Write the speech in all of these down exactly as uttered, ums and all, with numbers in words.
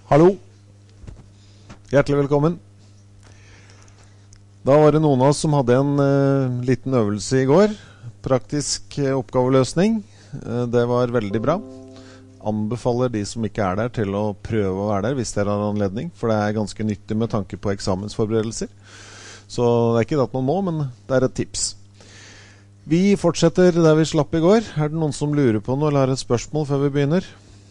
Hallo. Hjertelig velkommen. Da var det noen av oss som hadde en uh, liten øvelse i går. Praktisk uh, oppgaveløsning. Uh, det var veldig bra. Anbefaler de som ikke er der til å prøve å være der hvis det er anledning, for det er ganske nyttig med tanke på eksamensforberedelser. Så det er ikke det at man må, men det er et tips. Vi fortsetter der vi slapp i går. Er det noen som lurer på noe eller har et spørsmål før vi begynner?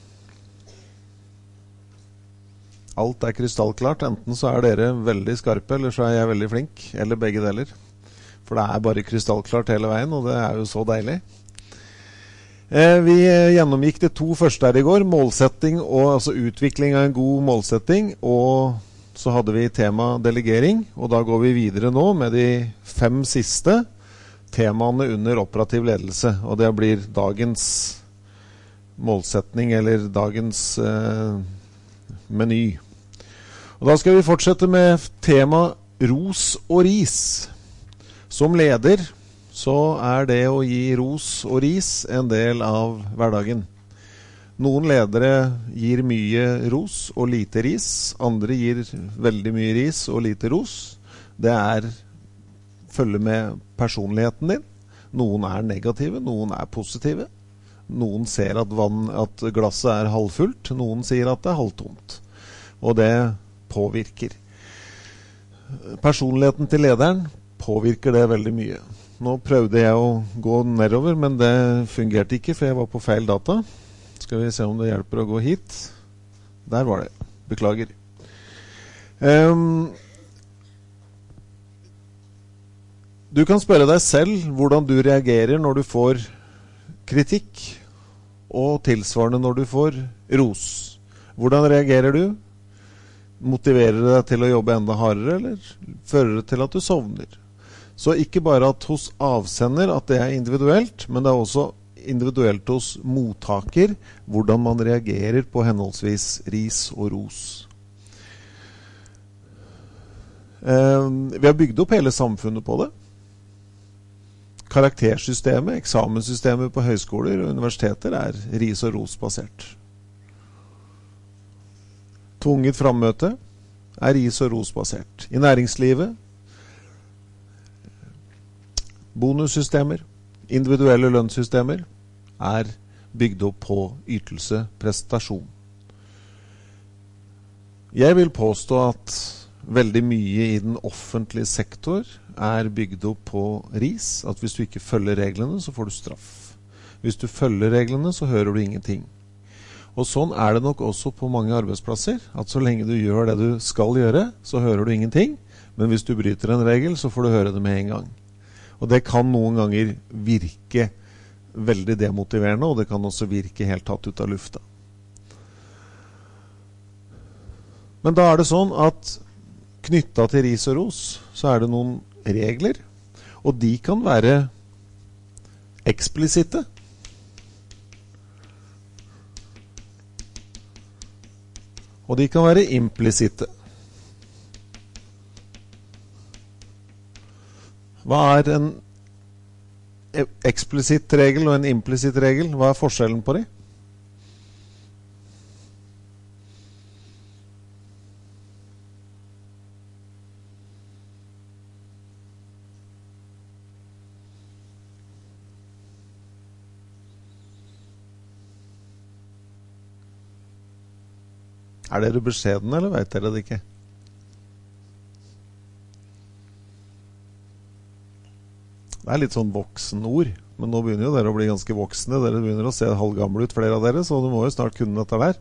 Alt er krystallklart, enten så er dere veldig skarpe, eller så er jeg veldig flink, eller begge deler. For det er bare krystallklart hele veien, og det er jo så deilig. Eh, vi gjennomgikk det to første her i går, målsetting, og, altså utvikling av en god målsetting, og så hadde vi tema delegering, og da går vi videre nå med de fem siste temaene under operativ ledelse, og det blir dagens målsetning, eller dagens eh, meny. Og da skal vi fortsette med tema ros og ris. Som leder så er det å gi ros og ris en del av hverdagen. Noen ledere gir mye ros og lite ris. Andre gir veldig mye ris og lite ros. Det er følge med personligheten din. Noen er negative, noen er positive. Noen ser at, vann, at glasset er halvfullt, noen sier at det er halvtomt. Og det påvirker. Personligheten til lederen påvirker det veldig mye. Nå prøvde jeg å gå nedover, men det fungerte ikke, for jeg var på feil data. Skal vi se om det hjelper å gå hit. Der var det. Beklager. Um, du kan spørre deg selv hvordan du reagerer når du får kritikk, og tilsvarende når du får ros. Hvordan reagerer du? Motiverer det deg til å jobbe enda hardere, eller fører det til at du sovner? Så ikke bare at hos avsender at det er individuelt, men det er også individuelt hos mottaker, hvordan man reagerer på henholdsvis ris og ros. Eh, vi har bygd opp hele samfunnet på det. Karaktersystemet, eksamenssystemet på høyskoler og universiteter er ris- og ros-basert. Tvunget frammøte er ris- og ros-basert. I næringslivet, bonussystemer, individuelle lønnssystemer er bygd opp på ytelse, prestasjon. Jeg vil påstå at veldig mye i den offentlige sektor er bygd opp på ris, at hvis du ikke følger reglene, så får du straff. Hvis du følger reglene, så hører du ingenting. Og sånn er det nok også på mange arbeidsplasser, at så lenge du gjør det du skal gjøre, så hører du ingenting, men hvis du bryter en regel, så får du høre det med en gang. Og det kan noen ganger virke veldig demotiverende, og det kan også virke helt tatt ut av lufta. Men da er det sånn at knyttet til ris og ros, så er det noen regler, og de kan være eksplisitte. Og de kan være implisitte. Hva er en eksplisitt regel og en implisitt regel? Hva er forskjellen på de? Er dere beskjedne, eller vet dere det ikke? Det er litt sånn voksen ord, men nå begynner jo dere å bli ganske voksne. Dere begynner å se halvgamle ut, flere av dere, så du må jo snart kunne dette der.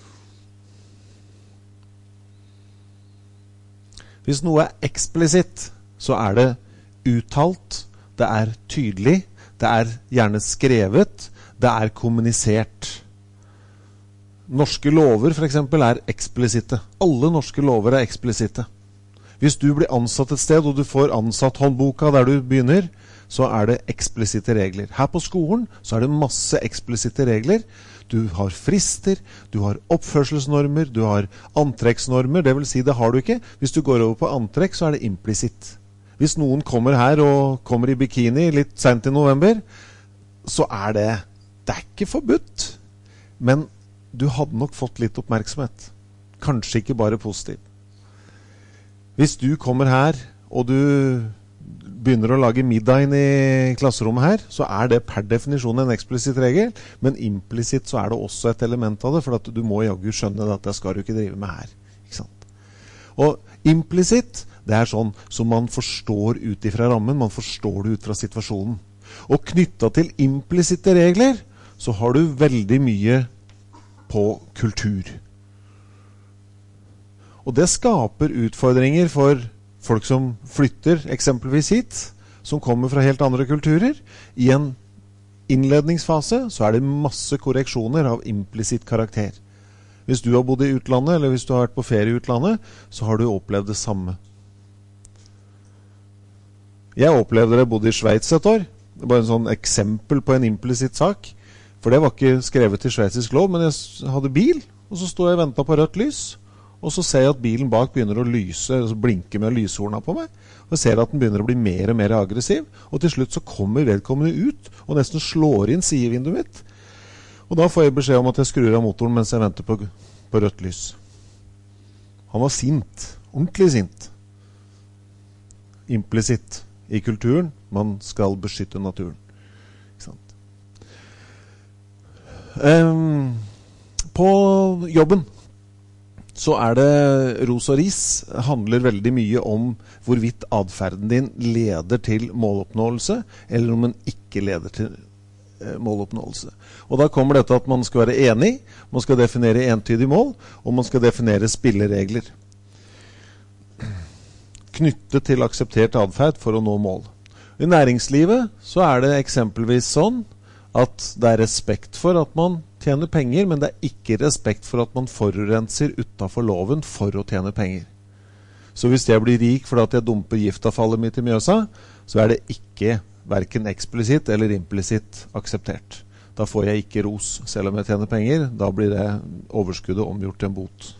Hvis noe er eksplisitt, så er det uttalt, det er tydelig, det er gjerne skrevet, det er kommunisert. Norske lover for eksempel er eksplisitte. Alle norske lover er eksplisitte. Hvis du blir ansatt et sted, og du får ansatt håndboka der du begynner, så er det eksplisitte regler. Her på skolen så er det masse eksplisitte regler. Du har frister, du har oppførselsnormer, du har antrekksnormer, det vil si det har du ikke. Hvis du går over på antrekk, så er det implisitt. Hvis noen kommer her og kommer i bikini litt sent i november, så er det, det er ikke forbudt, men du hadde nok fått litt oppmerksomhet. kanskje ikke bare positiv. Hvis du kommer her, og du begynner å lage middag inn i klasserommet her, så er det per definisjon en eksplisitt regel, men implisitt så er det også et element av det, for at du må jaggu skjønne at det skal du ikke drive med her. Ikke sant? Og implisitt, det er sånn som man forstår ut ifra rammen, man forstår det ut fra situasjonen. Og knyttet til implisitte regler, så har du veldig mye på kultur. Og det skaper utfordringer for folk som flytter eksempelvis hit, som kommer fra helt andre kulturer. I en innledningsfase så er det masse korreksjoner av implisitt karakter. Hvis du har bodd i utlandet, eller hvis du har vært på ferie i utlandet, så har du opplevd det samme. Jeg opplevde det, jeg bodde i Schweiz et år. Det var en sånn eksempel på en implisitt sak. For det var ikke skrevet til sveitsisk lov, men jeg hadde bil, og så stod jeg og ventet på rødt lys. Og så ser jeg at bilen bak begynner å lyse, og blinke med lyshorna på meg. Og jeg ser at den begynner å bli mer og mer aggressiv. Og til slutt så kommer vedkommende ut, og nesten slår inn sidevinduet mitt. Og da får jeg beskjed om at jeg skrur av motoren mens jeg venter på, på rødt lys. Han var sint, ordentlig sint. Implisitt i kulturen, man skal beskytte naturen. Ikke sant? Um, på jobben, så er det ros og ris handler veldig mye om hvorvidt adferden din leder til måloppnåelse, eller om den ikke leder til eh, måloppnåelse. Og da kommer dette at man skal være enig, man skal definere entydig mål, og man skal definere spilleregler. Knyttet til akseptert adferd for å nå mål. I næringslivet så er det eksempelvis sånn at det er respekt for at man tjener penger, men det er ikke respekt for at man forurenser utenfor loven for å tjene penger. Så hvis jeg blir rik fordi at jeg dumper giftavfallet mitt i Mjøsa, så er det ikke hverken eksplisitt eller implisitt akseptert. Da får jeg ikke ros, selv om jeg tjener penger. Da blir det overskuddet omgjort til en bot.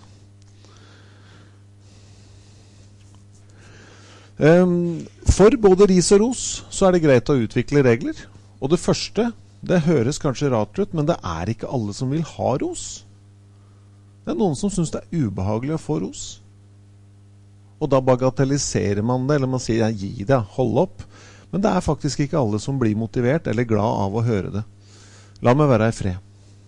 Um, for både ris og ros så er det greit å utvikle regler. Og det første, det høres kanskje rart ut, men det er ikke alle som vil ha ros. Det er noen som synes det er ubehagelig å få ros. Og da bagatelliserer man det, eller man sier, ja, gi det, hold opp. Men det er faktisk ikke alle som blir motivert eller glad av å høre det. La meg være i fred.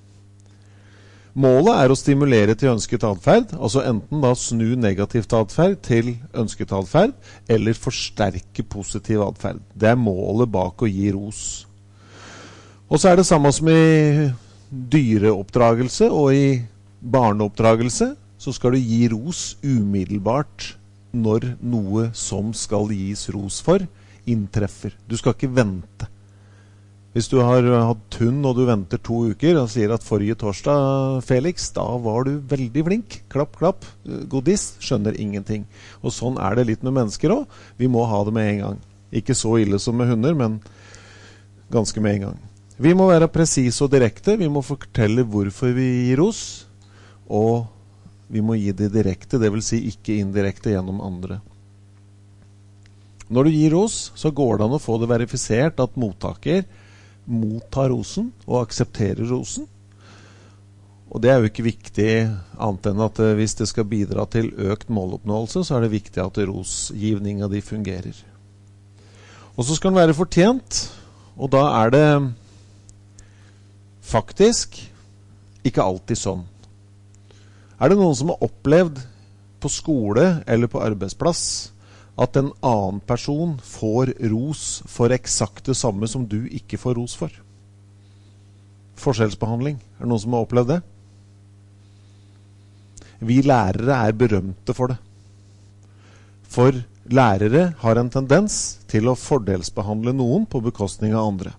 Målet er å stimulere til ønsket adferd, altså enten da snu negativt adferd til ønsket adferd, eller forsterke positiv adferd. Det er målet bak å gi ros. Og så er det samme som i dyreoppdragelse og i barneoppdragelse, så skal du gi ros umiddelbart når noe som skal gis ros for, inntreffer. Du skal ikke vente. Hvis du har hatt hund og du venter to uker og sier at forrige torsdag, Felix, da var du veldig flink. Klapp, klapp, godis, skjønner ingenting. Og sånn er det litt med mennesker også. Vi må ha det med en gang. Ikke så ille som med hunder, men ganske med en gang. Vi må være presise og direkte. Vi må fortelle hvorfor vi gir ros. Og vi må gi det direkte, det vil si ikke indirekte gjennom andre. Når du gir ros, så går det an å få det verifisert at mottaker mottar rosen og aksepterer rosen. Og det er jo ikke viktig annet enn at hvis det skal bidra til økt måloppnåelse, så er det viktig at rosgivningen de fungerer. Og så skal den være fortjent, og da er det faktisk ikke alltid sånn. Er det noen som har opplevd på skole eller på arbeidsplass at en annen person får ros for eksakt det samme som du ikke får ros for? Forskjellsbehandling. Er det noen som har opplevd det? Vi lærere er berømte for det. For lærere har en tendens til å fordelsbehandle noen på bekostning av andre.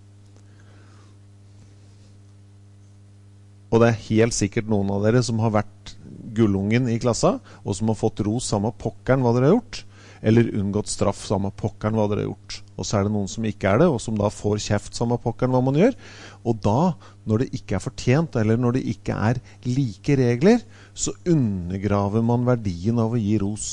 Og det er helt sikkert noen av dere som har vært gullungen i klassa, og som har fått ros samme pokkeren hva dere har gjort, eller unngått straff samme pokkeren hva dere har gjort. Og så er det noen som ikke er det, og som da får kjeft samme pokkeren hva man gjør. Og da, når det ikke er fortjent, eller når det ikke er like regler, så undergraver man verdien av å gi ros.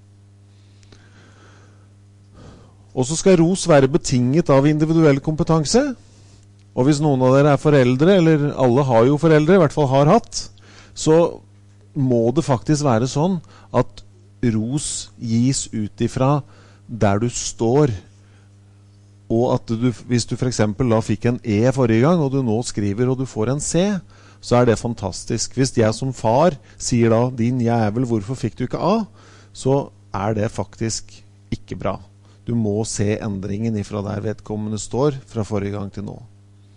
Og så skal ros være betinget av individuell kompetanse. Og hvis noen av dere er foreldre, eller alle har jo foreldre, i hvert fall har hatt, så må det faktisk være sånn at ros gis ut ifra der du står, og at du, hvis du for eksempel da fikk en E forrige gang, og du nå skriver og du får en C, så er det fantastisk. Hvis jeg som far sier da, din jævel, hvorfor fikk du ikke A? Så er det faktisk ikke bra. Du må se endringen ifra der vedkommende står fra forrige gang til nå.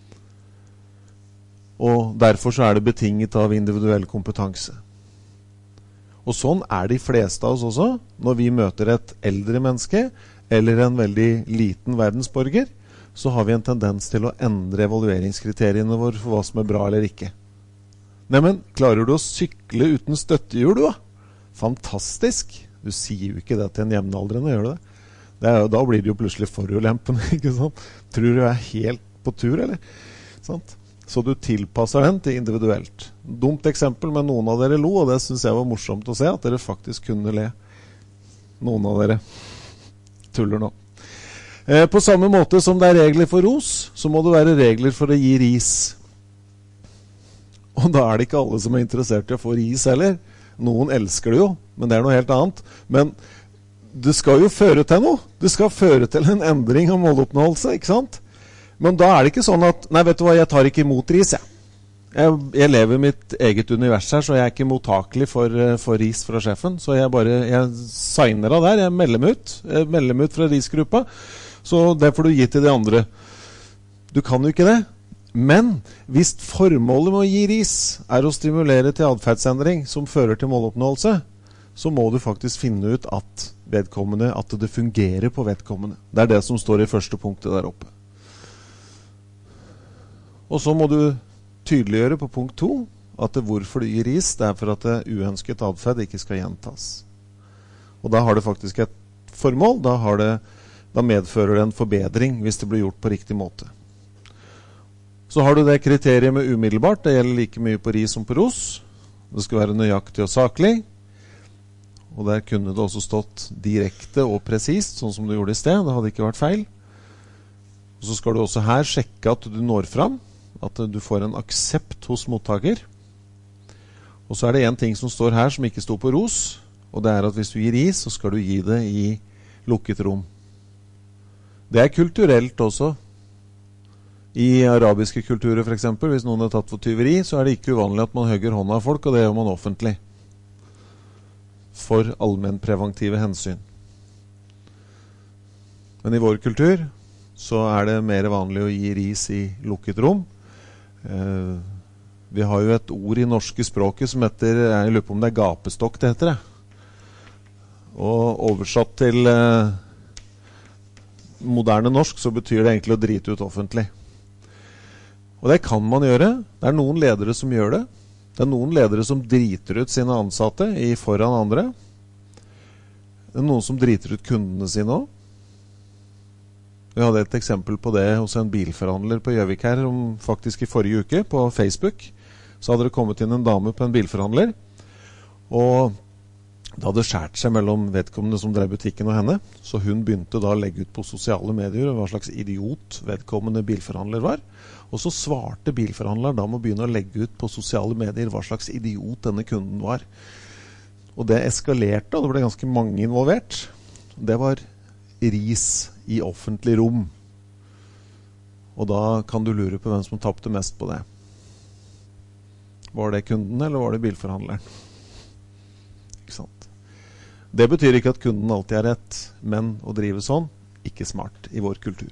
Og derfor så er det betinget av individuell kompetanse. Og sånn er de fleste av oss også, når vi møter et eldre menneske, eller en veldig liten verdensborger, så har vi en tendens til å endre evalueringskriteriene våre for hva som er bra eller ikke. Nei, men klarer du å sykle uten støttehjul, du da? Fantastisk! Du sier jo ikke det til en jevnaldrende, gjør du det? Det er jo, da blir det jo plutselig forulempende, ikke sant? Tror du er helt på tur, eller? Sant? Så du tilpasser den til individuelt. Dumt eksempel, men noen av dere lo, og det synes jeg var morsomt å se, at dere faktisk kunne le. Noen av dere tuller nå. Eh, på samme måte som det er regler for ros, så må det være regler for å gi ris. Og da er det ikke alle som er interessert i å få ris heller. Noen elsker det jo, men det er noe helt annet. Men det skal jo føre til noe. Det skal føre til en endring av måloppnåelse, ikke sant? Men da er det ikke sånn at, nei, vet du hva, jeg tar ikke imot ris, jeg. Jeg, jeg lever mitt eget univers her, så jeg er ikke mottakelig for, for ris fra sjefen. Så jeg bare, jeg signer av der, jeg melder meg ut. Jeg melder meg ut fra risgruppa. Så det får du gi til de andre. Du kan jo ikke det. Men hvis formålet med å gi ris er å stimulere til adferdsendring som fører til måloppnåelse, så må du faktisk finne ut at vedkommende, at det fungerer på vedkommende. Det er det som står i første punktet der oppe. Og så må du tydeliggjøre på punkt to at det hvorfor du gir ris, det er for at det uønsket adferd ikke skal gjentas. Og da har det faktisk et formål, da, har det, da medfører det en forbedring hvis det blir gjort på riktig måte. Så har du det kriteriet med umiddelbart, det gjelder like mye på ris som på ros. Det skal være nøyaktig og saklig. Og der kunne det også stått direkte og presist, sånn som du gjorde i sted, det hadde ikke vært feil. Og så skal du også her sjekke at du når fram, at du får en aksept hos mottaker. Og så er det en ting som står her som ikke står på ros, og det er at hvis du gir ris, så skal du gi det i lukket rom. Det er kulturelt også. I arabiske kulturer for eksempel, hvis noen er tatt for tyveri, så er det ikke uvanlig at man høgger hånda av folk, og det gjør man offentlig. For allmennpreventive hensyn. Men i vår kultur så er det mer vanlig å gi ris i lukket rom. Eh, vi har jo et ord i norske språket som heter, jeg lurer på om det er gapestokk det heter det. Og oversatt til eh, moderne norsk så betyr det egentlig å drite ut offentlig. Og det kan man gjøre. Det er noen ledere som gjør det. Det er noen ledere som driter ut sine ansatte i foran andre. Det er noen som driter ut kundene sine også. Vi hadde et eksempel på det hos en bilforhandler på Gjøvik her, om faktisk i forrige uke på Facebook. Så hadde det kommet inn en dame på en bilforhandler, og det hadde skjert seg mellom vedkommende som drev butikken og henne, så hun begynte da å legge ut på sosiale medier hva slags idiot vedkommende bilforhandler var. Og så svarte bilforhandleren da med å begynne å legge ut på sosiale medier hva slags idiot denne kunden var. Og det eskalerte, og det ble ganske mange involvert. Det var ris i offentlig rom. Og da kan du lure på hvem som tappte mest på det. Var det kunden, eller var det bilforhandleren? Ikke sant? Det betyr ikke at kunden alltid er rett, men å drive sånn, ikke smart i vår kultur.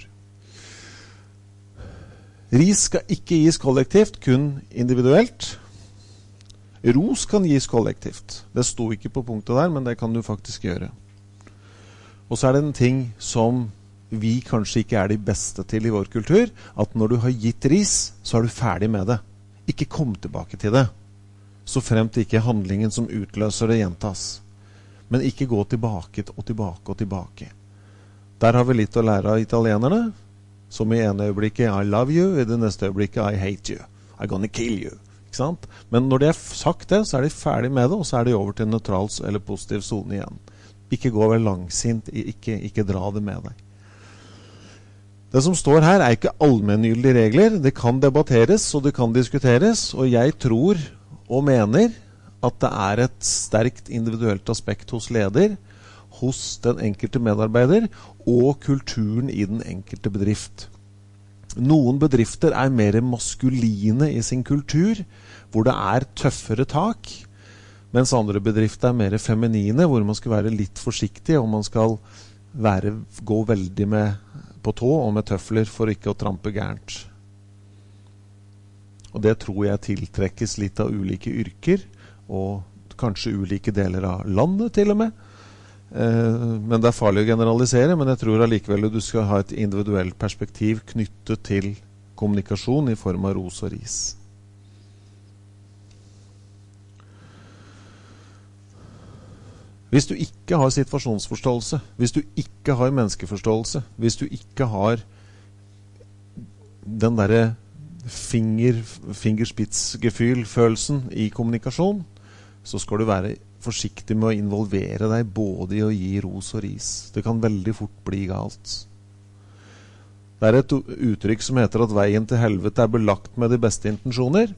Ris skal ikke gis kollektivt, kun individuelt. Ros kan gis kollektivt. Det sto ikke på punktet der, men det kan du faktisk gjøre. Og så er det en ting som vi kanskje ikke er de beste til i vår kultur, at når du har gitt ris, så er du ferdig med det. Ikke kom tilbake til det. Så fremt ikke handlingen som utløser det gjentas. Men ikke gå tilbake og tilbake og tilbake. Der har vi litt å lære av italienerne, som i ene øyeblikket I love you, i det neste øyeblikket I hate you. I'm gonna kill you. Ikke sant? Men når de har sagt det, så er de ferdig med det, og så er de over til neutrals eller positiv zone igjen. Ikke gå over langsint, ikke, ikke dra det med deg. Det som står her er ikke allmenngyldige regler. Det kan debatteres, og det kan diskuteres, og jeg tror og mener at det er et sterkt individuelt aspekt hos leder, hos den enkelte medarbeider, og kulturen i den enkelte bedrift. Noen bedrifter er mer maskuline i sin kultur, hvor det er tøffere tak, mens andre bedrifter er mer feminine, hvor man skal være litt forsiktig, og man skal være, gå veldig med på tå og med tøfler for ikke å trampe gærent. Og det tror jeg tiltrekkes litt av ulike yrker, og kanskje ulike deler av landet til og med. Eh, men det er farlig å generalisere, men jeg tror allikevel du skal ha et individuelt perspektiv knyttet til kommunikasjon i form av ros og ris. Hvis du ikke har situasjonsforståelse, hvis du ikke har menneskeforståelse, hvis du ikke har den derre finger, fingerspitzgefühl-følelsen i kommunikasjon, så skal du være forsiktig med å involvere deg både i å gi ros og ris. Det kan veldig fort bli galt. Det er et uttrykk som heter at veien til helvete er belagt med de beste intensjoner,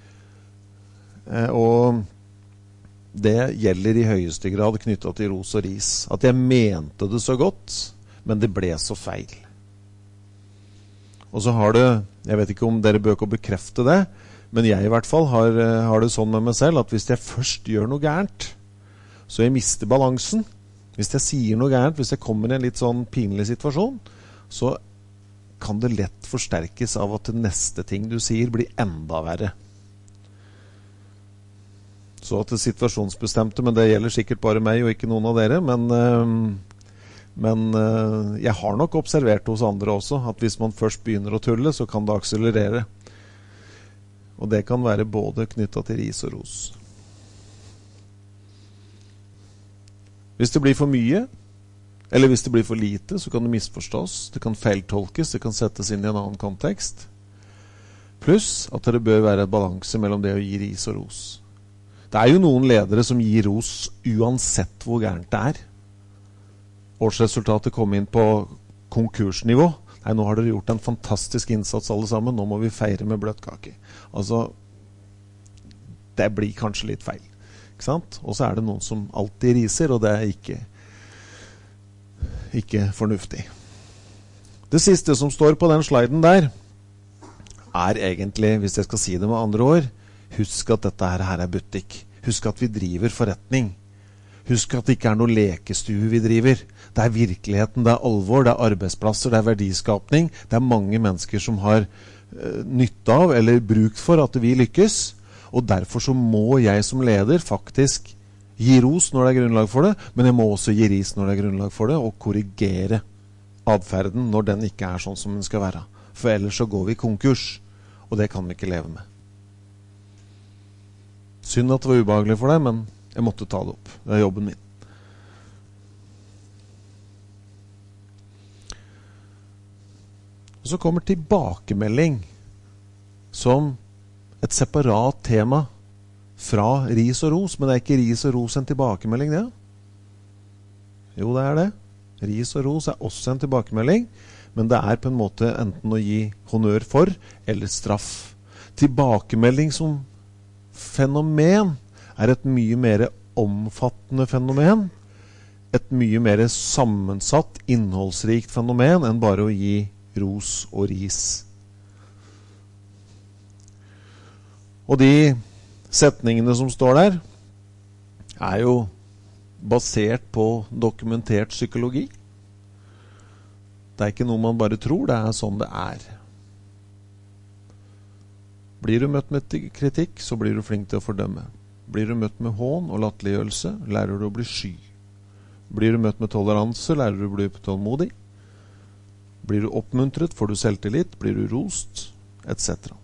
og det gjelder i høyeste grad knyttet til ros og ris. At jeg mente det så godt, men det ble så feil. Og så har det, jeg vet ikke om dere bør ikke bekrefte det, men jeg i hvert fall har, har det sånn med meg selv, at hvis jeg først gjør noe gærent, så jeg mister balansen. Hvis jeg sier noe gærent, hvis jeg kommer i en litt sånn pinlig situasjon, så kan det lett forsterkes av at det neste ting du sier blir enda verre. Så at det er situasjonsbestemte, men det gjelder sikkert bare meg og ikke noen av dere, men, men jeg har nok observert hos andre også, at hvis man først begynner å tulle, så kan det akselerere. Og det kan være både knyttet til ris og ros. Hvis det blir for mye, eller hvis det blir for lite, så kan det misforstås, det kan feiltolkes, det kan settes inn i en annen kontekst. Pluss at det bør være et balanse mellom det å gi ris og ros. Det er jo noen ledere som gir ros uansett hvor gærent det er. Årsresultatet kom inn på konkursnivå. Nei, nå har dere gjort en fantastisk innsats alle sammen, nå må vi feire med bløtkake. Altså, det blir kanskje litt feil, ikke sant? Og så er det noen som alltid riser, og det er ikke, ikke fornuftig. Det siste som står på den sliden der, er egentlig, hvis jeg skal si det med andre ord, husk at dette her er butikk. Husk at vi driver forretning. Husk at det ikke er noe lekestue vi driver. Det er virkeligheten, det er alvor, det er arbeidsplasser, det er verdiskapning. Det er mange mennesker som har uh, nytte av eller bruk for at vi lykkes. Og derfor så må jeg som leder faktisk gi ros når det er grunnlag for det, men jeg må også gi ris når det er grunnlag for det, og korrigere adferden når den ikke er sånn som den skal være. For ellers så går vi konkurs, og det kan vi ikke leve med. Synd at det var ubehagelig for deg, men jeg måtte ta det opp. Det er jobben min. Og så kommer tilbakemelding som et separat tema fra ris og ros, men det er ikke ris og ros en tilbakemelding, det? Jo, det er det. Ris og ros er også en tilbakemelding, men det er på en måte enten å gi honnør for eller straff. Tilbakemelding som fenomen er et mye mer omfattende fenomen, et mye mer sammensatt, innholdsrikt fenomen enn bare å gi ros og ris. Og de setningene som står der er jo basert på dokumentert psykologi. Det er ikke noe man bare tror, det er sånn det er. Blir du møtt med kritikk, så blir du flink til å fordømme. Blir du møtt med hån og latterliggjørelse, lærer du å bli sky. Blir du møtt med toleranse, lærer du å bli tålmodig. Blir du oppmuntret, får du selvtillit, blir du rost, et cetera.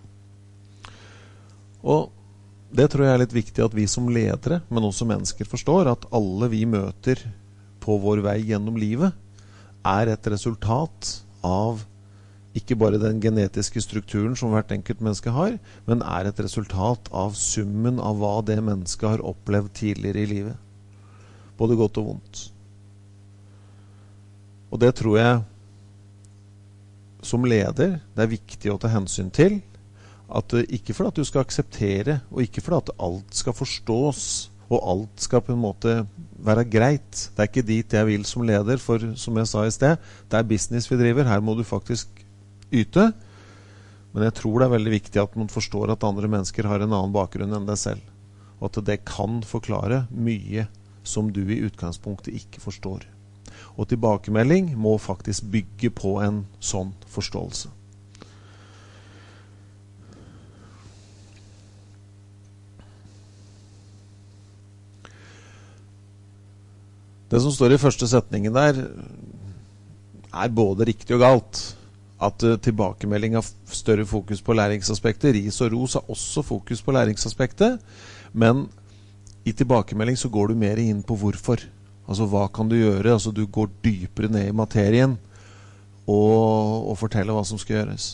Og det tror jeg er litt viktig at vi som ledere, men også mennesker forstår, at alle vi møter på vår vei gjennom livet, er et resultat av ikke bare den genetiske strukturen som hvert enkelt menneske har, men er et resultat av summen av hva det mennesket har opplevd tidligere i livet. Både godt og vondt. Og det tror jeg som leder, det er viktig å ta hensyn til At, uh, ikke for at du skal akseptere, og ikke for at alt skal forstås, og alt skal på en måte være greit. Det er ikke dit jeg vil som leder, for som jeg sa i sted, det er business vi driver, her må du faktisk yte. Men jeg tror det er veldig viktig at man forstår at andre mennesker har en annen bakgrunn enn deg selv. Og at det kan forklare mye som du i utgangspunktet ikke forstår. Og tilbakemelding må faktisk bygge på en sånn forståelse. Det som står i første setningen der er både riktig og galt. At uh, tilbakemelding har større fokus på læringsaspektet. Ris og ros har også fokus på læringsaspektet. Men i tilbakemelding så går du mer inn på hvorfor. Altså hva kan du gjøre? Altså du går dypere ned i materien og, og forteller hva som skal gjøres.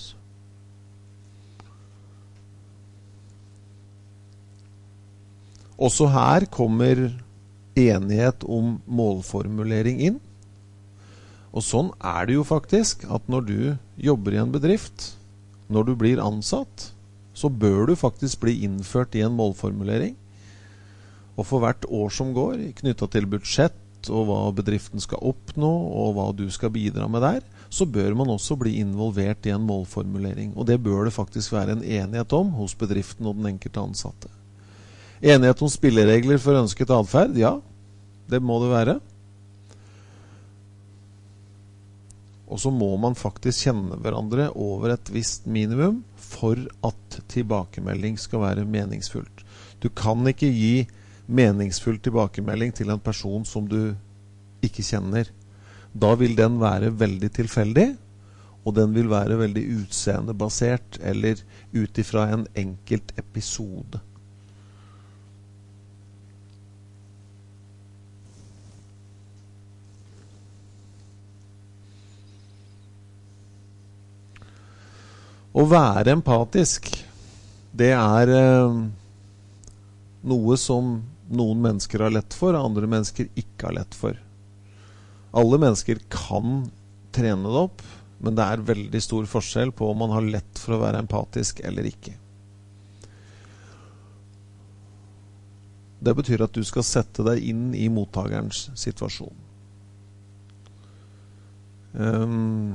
Også her kommer enighet om målformulering inn. Og sånn er det jo faktisk at når du jobber i en bedrift, når du blir ansatt, så bør du faktisk bli innført i en målformulering. Og for hvert år som går, knyttet til budsjett og hva bedriften skal oppnå og hva du skal bidra med der, så bør man også bli involvert i en målformulering. Og det bør det faktisk være en enighet om hos bedriften og den enkelte ansatte. Enighet om spilleregler for ønsket adferd, ja, det må det være. Og så må man faktisk kjenne hverandre over et visst minimum for at tilbakemelding skal være meningsfullt. Du kan ikke gi meningsfull tilbakemelding til en person som du ikke kjenner. Da vil den være veldig tilfeldig, og den vil være veldig utseendebasert, eller ut ifra en enkelt episode. Å være empatisk, det er eh, noe som noen mennesker har lett for, og andre mennesker ikke har lett for. Alle mennesker kan trene det opp, men det er veldig stor forskjell på om man har lett for å være empatisk eller ikke. Det betyr at du skal sette deg inn i mottagerens situasjon. Um,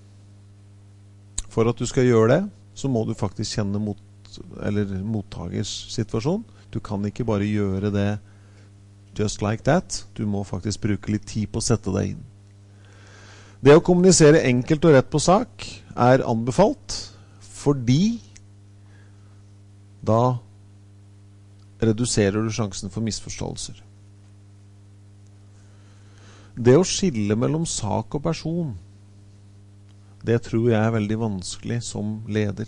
For at du skal gjøre det, så må du faktisk kjenne mot, eller mottagers situasjon. Du kan ikke bare gjøre det just like that. Du må faktisk bruke litt tid på å sette deg inn. Det å kommunisere enkelt og rett på sak er anbefalt, fordi da reduserer du sjansen for misforståelser. Det å skille mellom sak og person, det tror jeg er veldig vanskelig som leder.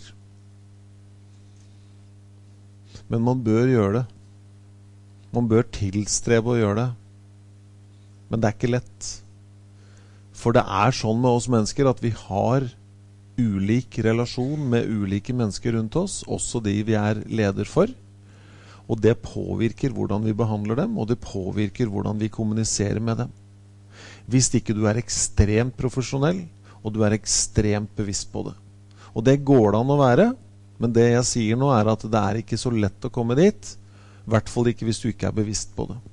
Men man bør gjøre det. Man bør tilstrebe å gjøre det. Men det er ikke lett. For det er sånn med oss mennesker at vi har ulik relasjon med ulike mennesker rundt oss, også de vi er leder for. Og det påvirker hvordan vi behandler dem, og det påvirker hvordan vi kommuniserer med dem. Hvis ikke du er ekstremt profesjonell, og du er ekstremt bevisst på det. Og det går det an å være, men det jeg sier nå er at det er ikke så lett å komme dit, i hvert fall ikke hvis du ikke er bevisst på det.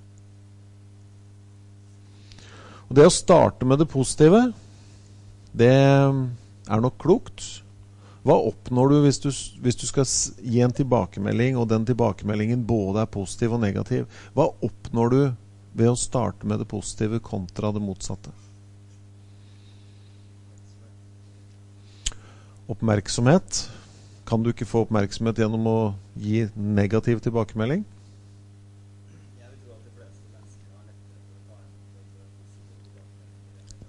Og det å starte med det positive, det er nok klokt. Hva oppnår du hvis du, hvis du skal gi en tilbakemelding, og den tilbakemeldingen både er positiv og negativ? Hva oppnår du ved å starte med det positive kontra det motsatte? Oppmerksomhet. Kan du ikke få oppmerksomhet gjennom å gi negativ tilbakemelding? Jeg vil tro at de fleste mennesker har lettere for å ta imot en positiv tilbakemelding,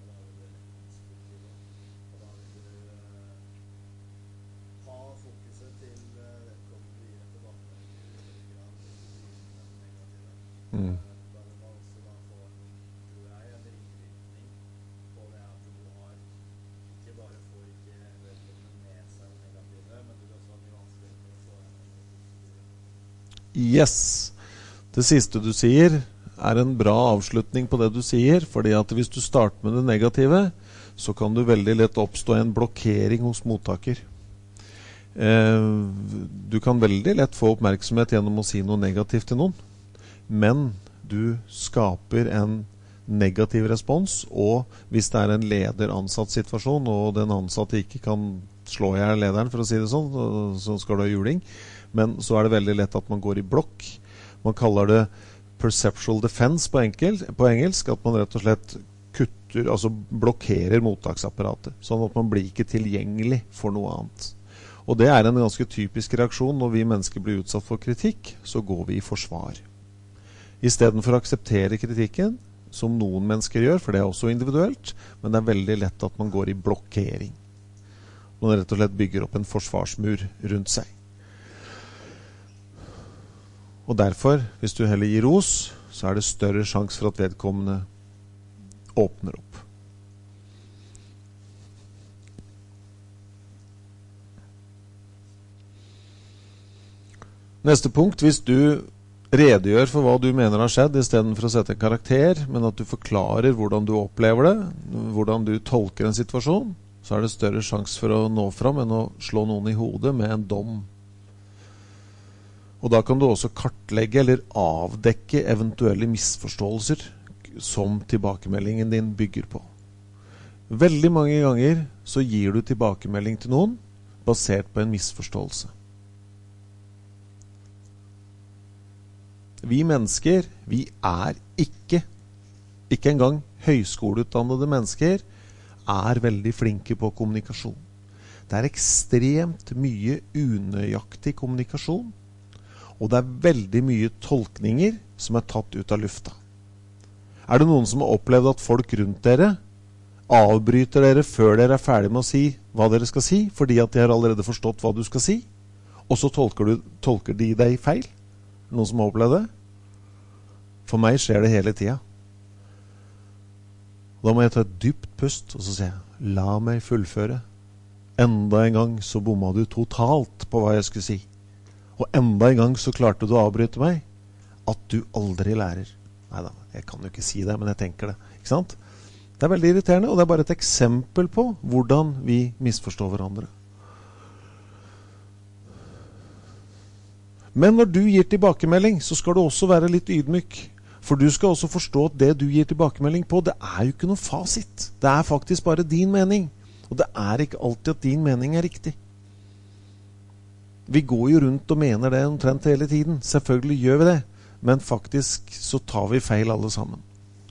og da vil det være konstruktivt. Og da vil du ha fokuset til vedkommende du gir en tilbakemelding i større grad hvis du sier den negative. Mm. Da vil man også da få, tror jeg, en ringvirkning på det at du har ikke bare får ikke vedkommende med seg det negative, men du vil også ha mye vanskeligere for å få en positive. Yes. Det siste du sier er en bra avslutning på det du sier, fordi at hvis du starter med det negative, så kan du veldig lett oppstå en blokkering hos mottaker. Eh, du kan veldig lett få oppmerksomhet gjennom å si noe negativt til noen, men du skaper en negativ respons, og hvis det er en leder-ansatt situasjon, og den ansatte ikke kan slå ihjel lederen, for å si det sånn, så skal du ha juling, men så er det veldig lett at man går i blokk. Man kaller det perceptual defense på, enkel, på engelsk, at man rett og slett kutter, altså blokkerer mottaksapparatet, sånn at man blir ikke tilgjengelig for noe annet. Og det er en ganske typisk reaksjon. Når vi mennesker blir utsatt for kritikk, så går vi i forsvar. I stedet for å akseptere kritikken, som noen mennesker gjør, for det er også individuelt, men det er veldig lett at man går i blokkering. Man rett og slett bygger opp en forsvarsmur rundt seg. Og derfor, hvis du heller gir ros, så er det større sjanse for at vedkommende åpner opp. Neste punkt, hvis du redegjør for hva du mener har skjedd, i stedet for å sette en karakter, men at du forklarer hvordan du opplever det, hvordan du tolker en situasjon, så er det større sjanse for å nå fram enn å slå noen i hodet med en dom. Og da kan du også kartlegge eller avdekke eventuelle misforståelser som tilbakemeldingen din bygger på. Veldig mange ganger så gir du tilbakemelding til noen basert på en misforståelse. Vi mennesker, vi er ikke, ikke engang høyskoleutdannede mennesker, er veldig flinke på kommunikasjon. Det er ekstremt mye unøyaktig kommunikasjon, og det er veldig mye tolkninger som er tatt ut av lufta. Er det noen som har opplevd at folk rundt dere avbryter dere før dere er ferdig med å si hva dere skal si, fordi at de har allerede forstått hva du skal si, og så tolker, du, tolker de deg feil? Noen som har opplevd det? For meg skjer det hele tiden. Da må jeg ta et dypt pust, og så sier jeg, la meg fullføre. Enda en gang så bomma du totalt på hva jeg skulle si. Og enda en gang så klarte du å avbryte meg. At du aldri lærer. Neida, jeg kan jo ikke si det, men jeg tenker det. Ikke sant? Det er veldig irriterende, og det er bare et eksempel på hvordan vi misforstår hverandre. Men når du gir tilbakemelding, så skal du også være litt ydmyk. For du skal også forstå at det du gir tilbakemelding på, det er jo ikke noe fasit. Det er faktisk bare din mening. Og det er ikke alltid at din mening er riktig. Vi går jo rundt og mener det omtrent hele tiden. Selvfølgelig gjør vi det. Men faktisk så tar vi feil alle sammen.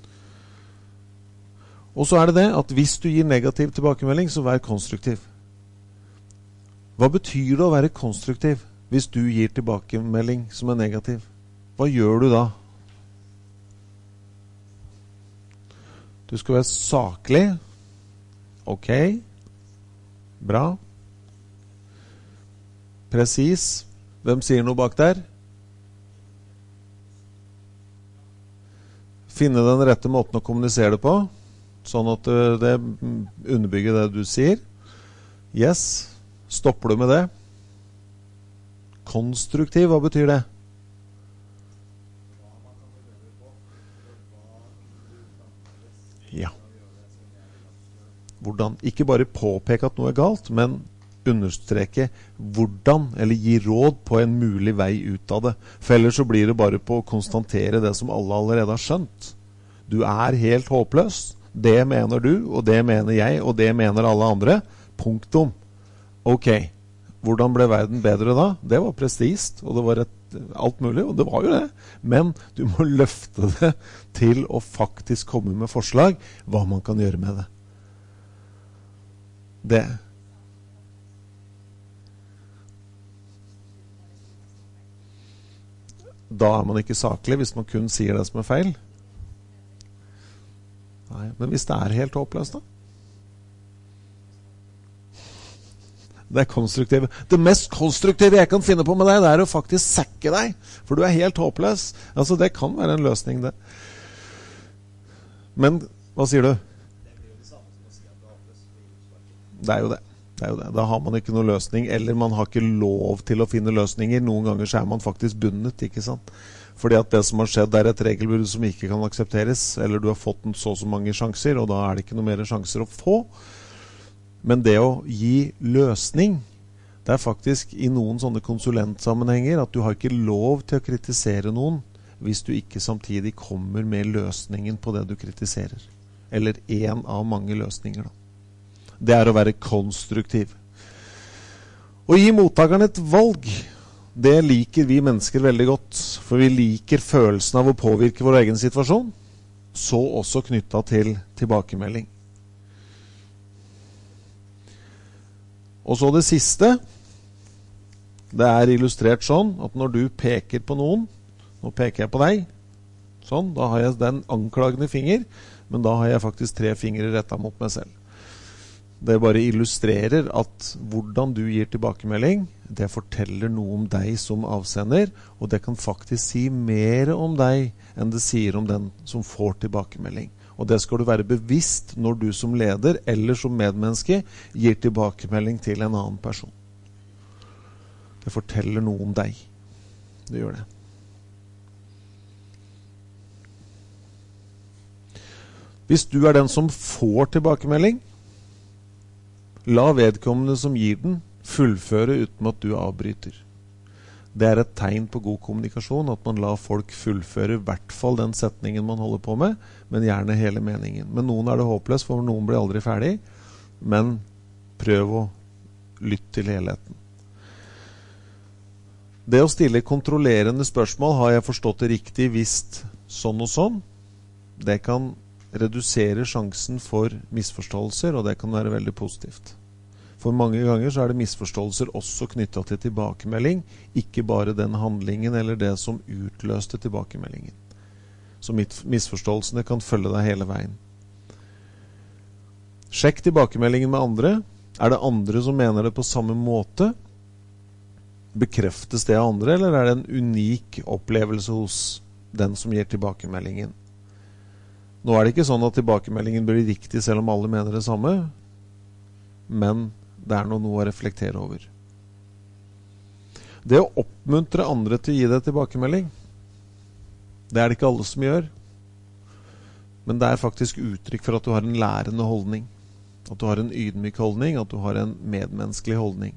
Og så er det det at hvis du gir negativ tilbakemelding, så vær konstruktiv. Hva betyr det å være konstruktiv hvis du gir tilbakemelding som er negativ? Hva gjør du da? Du skal være saklig. Ok. Bra. Presis. Hvem sier noe bak der? Finne den rette måten å kommunisere det på, sånn at det underbygger det du sier. Yes. Stopper du med det? Konstruktiv, hva betyr det? Ja. Hvordan, ikke bare påpeke at noe er galt, men understreke hvordan, eller gi råd på en mulig vei ut av det. For ellers så blir det bare på å konstatere det som alle allerede har skjønt. Du er helt håpløs. Det mener du, og det mener jeg, og det mener alle andre. Punktum. Ok. Hvordan ble verden bedre da? Det var prestist, og det var et, alt mulig, og det var jo det. Men du må løfte det til å faktisk komme med forslag hva man kan gjøre med det. Det. Da er man ikke saklig hvis man kun sier det som er feil. Nei, men hvis det er helt håpløst da? Det er konstruktivt. Det mest konstruktive jeg kan finne på med deg, det er å faktisk sekke deg, for du er helt håpløs. Altså, det kan være en løsning, det. Men, hva sier du? Det blir jo det samme som å si at du er håpløs. Det er jo det. Det er jo det. Da har man ikke noe løsning, eller man har ikke lov til å finne løsninger. Noen ganger så er man faktisk bundet, ikke sant? Fordi at det som har skjedd er et regelbrudd som ikke kan aksepteres, eller du har fått en så så mange sjanser, og da er det ikke noe mer sjanser å få. Men det å gi løsning, Det er faktisk i noen sånne konsulentsammenhenger at du har ikke lov til å kritisere noen hvis du ikke samtidig kommer med løsningen på det du kritiserer. Eller en av mange løsninger da. Det er å være konstruktiv. Å gi mottakeren et valg, det liker vi mennesker veldig godt, for vi liker følelsen av å påvirke vår egen situasjon, så også knyttet til tilbakemelding. Og så det siste, det er illustrert sånn at når du peker på noen, nå peker jeg på deg, sånn, da har jeg den anklagende finger, men da har jeg faktisk tre fingre rettet mot meg selv. Det bare illustrerer at hvordan du gir tilbakemelding, det forteller noe om deg som avsender, og det kan faktisk si mer om deg enn det sier om den som får tilbakemelding. Og det skal du være bevisst når du som leder eller som medmenneske gir tilbakemelding til en annen person. Det forteller noe om deg. Det gjør det. Hvis du er den som får tilbakemelding, la vedkommende som gir den fullføre uten at du avbryter. Det er et tegn på god kommunikasjon at man lar folk fullføre i hvert fall den setningen man holder på med, men gjerne hele meningen. Men noen er det håpløst, for noen blir aldri ferdig, men prøv å lytte til helheten. Det å stille kontrollerende spørsmål, har jeg forstått det riktig visst sånn og sånn, det kan redusere sjansen for misforståelser, og det kan være veldig positivt. For mange ganger så er det misforståelser også knyttet til tilbakemelding, ikke bare den handlingen eller det som utløste tilbakemeldingen. Så misforståelsene kan følge deg hele veien. Sjekk tilbakemeldingen med andre. Er det andre som mener det på samme måte? Bekreftes det av andre, eller er det en unik opplevelse hos den som gir tilbakemeldingen? Nå er det ikke sånn at tilbakemeldingen blir riktig selv om alle mener det samme, men det er noe, noe å reflektere over. Det å oppmuntre andre til å gi deg tilbakemelding, det er det ikke alle som gjør, men det er faktisk uttrykk for at du har en lærende holdning, at du har en ydmyk holdning, at du har en medmenneskelig holdning.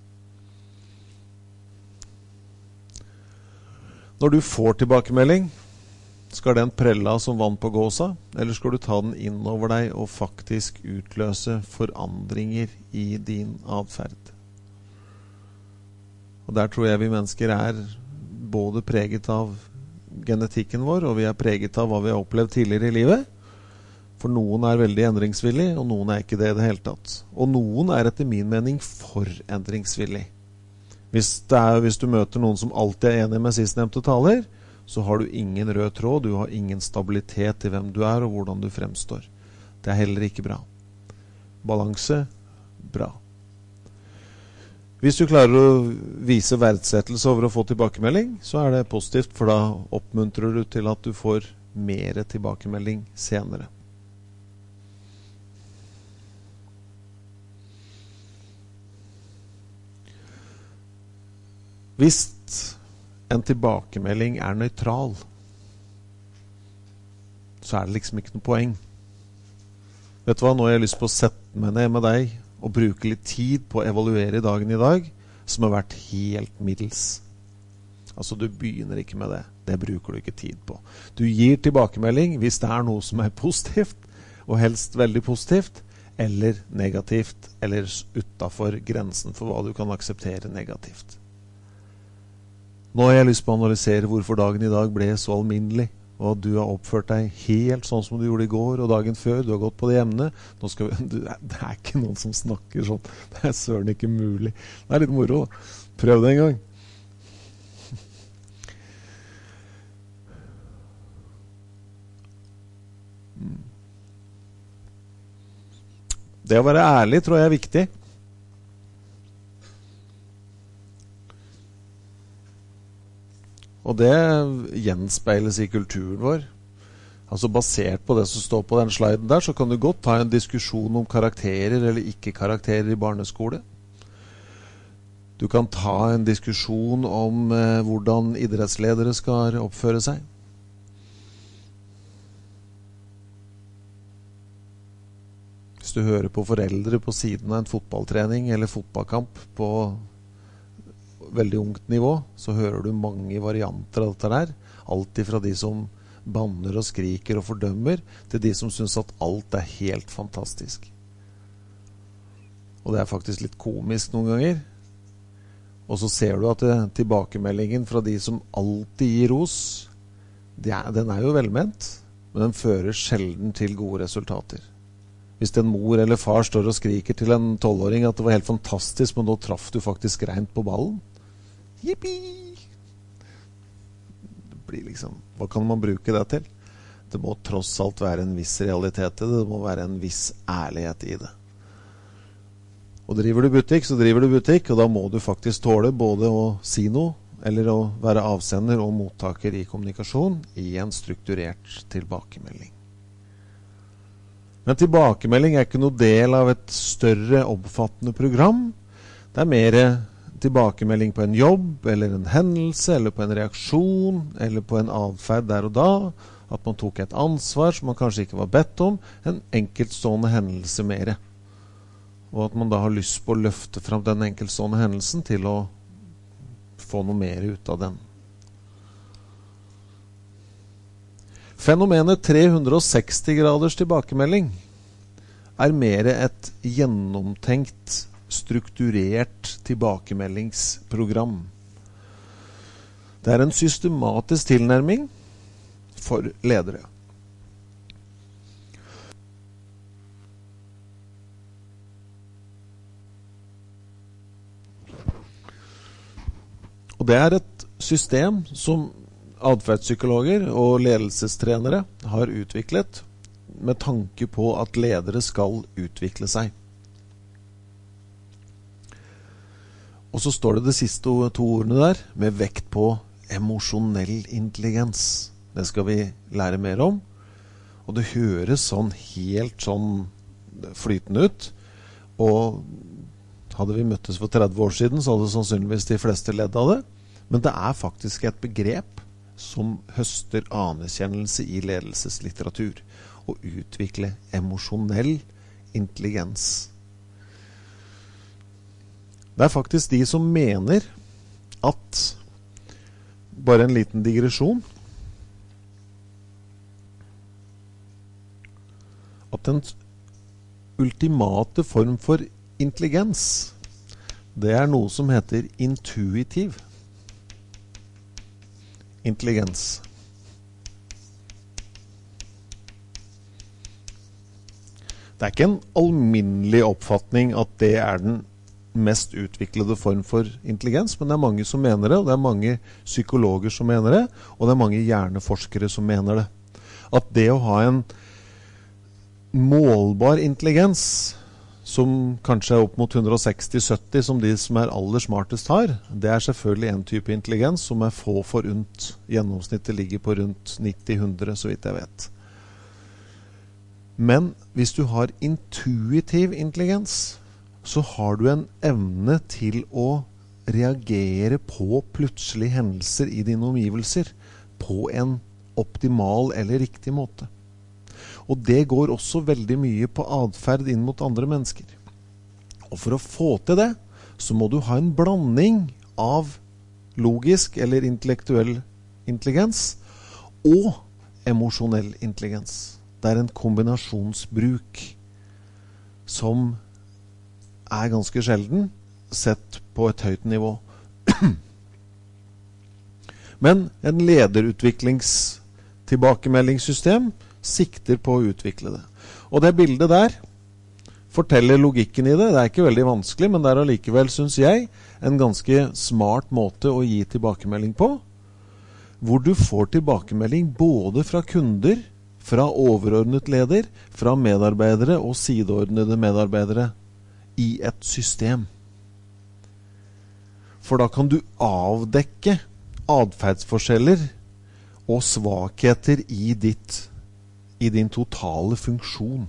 Når du får tilbakemelding, skal den prelle av som vann på gåsa, eller skal du ta den inn over deg og faktisk utløse forandringer i din adferd? Og der tror jeg vi mennesker er både preget av genetikken vår, og vi er preget av hva vi har opplevd tidligere i livet. For noen er veldig endringsvillig, og noen er ikke det i det hele tatt. Og noen er etter min mening for endringsvillig. Hvis, det er, hvis du møter noen som alltid er enig med sistnevnte taler, så har du ingen rød tråd, du har ingen stabilitet i hvem du er og hvordan du fremstår. Det er heller ikke bra. Balanse, bra. Hvis du klarer å vise verdsettelse over å få tilbakemelding, så er det positivt, for da oppmuntrer du til at du får mer tilbakemelding senere. Hvis en tilbakemelding er nøytral, så er det liksom ikke noe poeng. Vet du hva, nå har jeg lyst på å sette meg ned med deg og bruke litt tid på å evaluere dagen i dag, som har vært helt middels. Altså, du begynner ikke med det. Det bruker du ikke tid på. Du gir tilbakemelding hvis det er noe som er positivt, og helst veldig positivt, eller negativt, eller utenfor grensen for hva du kan akseptere negativt. Nå har jeg lyst på å analysere hvorfor dagen i dag ble så alminnelig, og at du har oppført deg helt sånn som du gjorde i går og dagen før. Du har gått på det emne. Nå skal vi, du, det er ikke noen som snakker sånn. Det er søren ikke mulig. Det er litt moro da. Prøv det en gang. Det å være ærlig tror jeg er viktig. Og det gjenspeiles i kulturen vår. Altså basert på det som står på den sliden der, så kan du godt ta en diskusjon om karakterer eller ikke karakterer i barneskole. Du kan ta en diskusjon om eh, hvordan idrettsledere skal oppføre seg. Hvis du hører på foreldre på siden av en fotballtrening eller fotballkamp på veldig ungt nivå, så hører du mange varianter av dette der. Alt ifra de som banner og skriker og fordømmer, til de som synes at alt er helt fantastisk. Og det er faktisk litt komisk noen ganger. Og så ser du at det, tilbakemeldingen fra de som alltid gir ros, det er, den er jo velment, men den fører sjelden til gode resultater. Hvis en mor eller far står og skriker til en tolvåring at det var helt fantastisk, men nå traff du faktisk rent på ballen. Jippi! Det blir liksom, hva kan man bruke det til? Det må tross alt være en viss realitet i det, det må være en viss ærlighet i det. Og driver du butikk, så driver du butikk, og da må du faktisk tåle både å si noe, eller å være avsender og mottaker i kommunikasjon i en strukturert tilbakemelding. Men tilbakemelding er ikke noe del av et større, omfattende program. Det er mer tilbakemelding på en jobb, eller en hendelse, eller på en reaksjon, eller på en adferd der og da. At man tok et ansvar som man kanskje ikke var bedt om, en enkeltstående hendelse mer. Og at man da har lyst på å løfte frem den enkeltstående hendelsen til å få noe mer ut av den. Fenomenet tre hundre og seksti graders tilbakemelding er mer et gjennomtenkt, strukturert tilbakemeldingsprogram. Det er en systematisk tilnærming for ledere. Og det er et system som adferdspsykologer og ledelsestrenere har utviklet med tanke på at ledere skal utvikle seg. Og så står det de siste to ordene der, med vekt på emosjonell intelligens. Det skal vi lære mer om. Og det høres sånn helt sånn flytende ut. Og hadde vi møttes for tretti år siden, så hadde sannsynligvis de fleste ledd av det. Men det er faktisk et begrep som høster anerkjennelse i ledelseslitteratur, og utvikle emosjonell intelligens. Det er faktisk de som mener at, bare en liten digresjon, at den ultimate form for intelligens, det er noe som heter intuitiv intelligens. Det er ikke en alminnelig oppfatning at det er den mest utviklede form for intelligens, men det er mange som mener det, og det er mange psykologer som mener det, og det er mange hjerneforskere som mener det. At det å ha en målbar intelligens, som kanskje er opp mot hundre og seksti til sytti som de som er aller smartest har, det er selvfølgelig en type intelligens som er få forunt. Gjennomsnittet ligger på rundt nitti til hundre, så vidt jeg vet. Men hvis du har intuitiv intelligens, så har du en evne til å reagere på plutselige hendelser i dine omgivelser på en optimal eller riktig måte. Og det går også veldig mye på adferd inn mot andre mennesker. Og for å få til det, så må du ha en blanding av logisk eller intellektuell intelligens og emosjonell intelligens. Det er en kombinasjonsbruk som er ganske sjelden sett på et høyt nivå. Men en lederutviklingstilbakemeldingssystem sikter på å utvikle det. Og det bildet der forteller logikken i det. Det er ikke veldig vanskelig, men det er allikevel, synes jeg, en ganske smart måte å gi tilbakemelding på, hvor du får tilbakemelding både fra kunder, fra overordnet leder, fra medarbeidere og sideordnede medarbeidere i et system. For da kan du avdekke adferdsforskjeller og svakheter i ditt i din totale funksjon.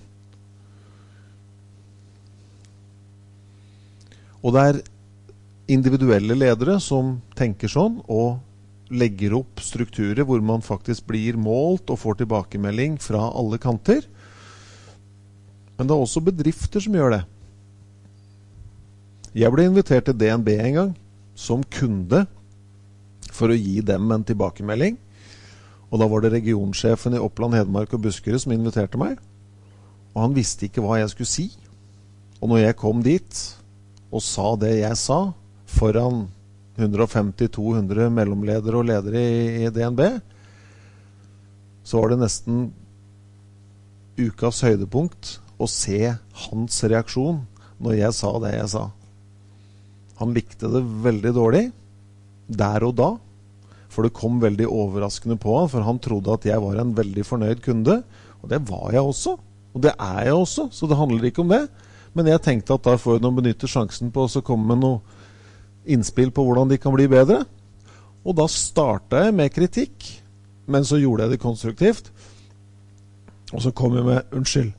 Og det er individuelle ledere som tenker sånn og legger opp strukturer hvor man faktisk blir målt og får tilbakemelding fra alle kanter. Men det er også bedrifter som gjør det. Jeg ble invitert til D N B en gang som kunde for å gi dem en tilbakemelding. Og da var det regionsjefen i Oppland, Hedmark og Buskerud som inviterte meg. Og han visste ikke hva jeg skulle si. Og når jeg kom dit og sa det jeg sa foran hundre femti til to hundre mellomledere og ledere i, i D N B, så var det nesten ukas høydepunkt å se hans reaksjon når jeg sa det jeg sa. Han likte det veldig dårlig der og da, for det kom veldig overraskende på han, for han trodde at jeg var en veldig fornøyd kunde, og det var jeg også, og det er jeg også, så det handler ikke om det. Men jeg tenkte at da får jeg noen benytte sjansen på å komme med noe innspill på hvordan de kan bli bedre. Og da startet jeg med kritikk, men så gjorde jeg det konstruktivt. Og så kom jeg med, unnskyld.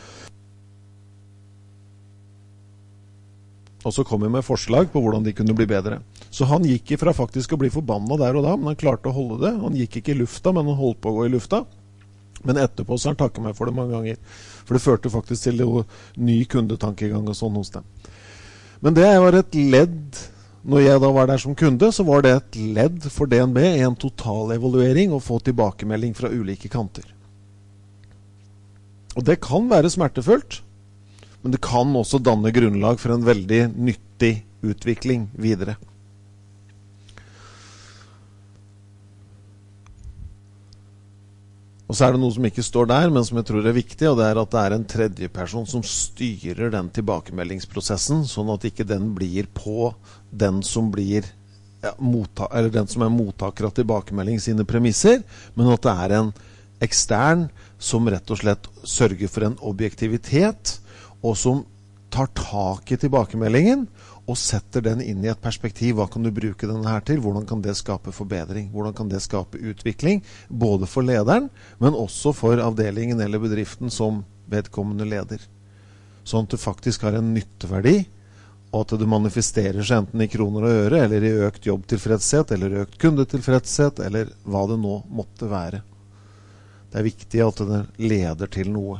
Og så kom jeg med forslag på hvordan de kunne bli bedre. Så han gikk ifra faktisk å bli forbannet der og da, men han klarte å holde det. Han gikk ikke i lufta, men han holdt på å gå i lufta. Men etterpå så har han takket meg for det mange ganger. For det førte faktisk til en ny kundetankegang og sånn hos dem. Men det var et ledd, når jeg da var der som kunde, så var det et ledd for D N B i en total evaluering og få tilbakemelding fra ulike kanter. Og det kan være smertefullt, men det kan også danne grunnlag for en veldig nyttig utvikling videre. Og så er det noe som ikke står der, men som jeg tror er viktig, og det er at det er en tredje person som styrer den tilbakemeldingsprosessen, sånn at ikke den blir på den som blir ja, motta, eller den som er mottaker av tilbakemelding sine premisser, men at det er en ekstern som rett og slett sørger for en objektivitet, og som tar tak i tilbakemeldingen og setter den inn i et perspektiv. Hva kan du bruke denne her til? Hvordan kan det skape forbedring? Hvordan kan det skape utvikling? Både for lederen, men også for avdelingen eller bedriften som vedkommende leder. Sånn at det faktisk har en nytteverdi, og at det manifesterer seg enten i kroner og øre, eller i økt jobbtilfredshet, eller økt kundetilfredshet, eller hva det nå måtte være. Det er viktig at det leder til noe.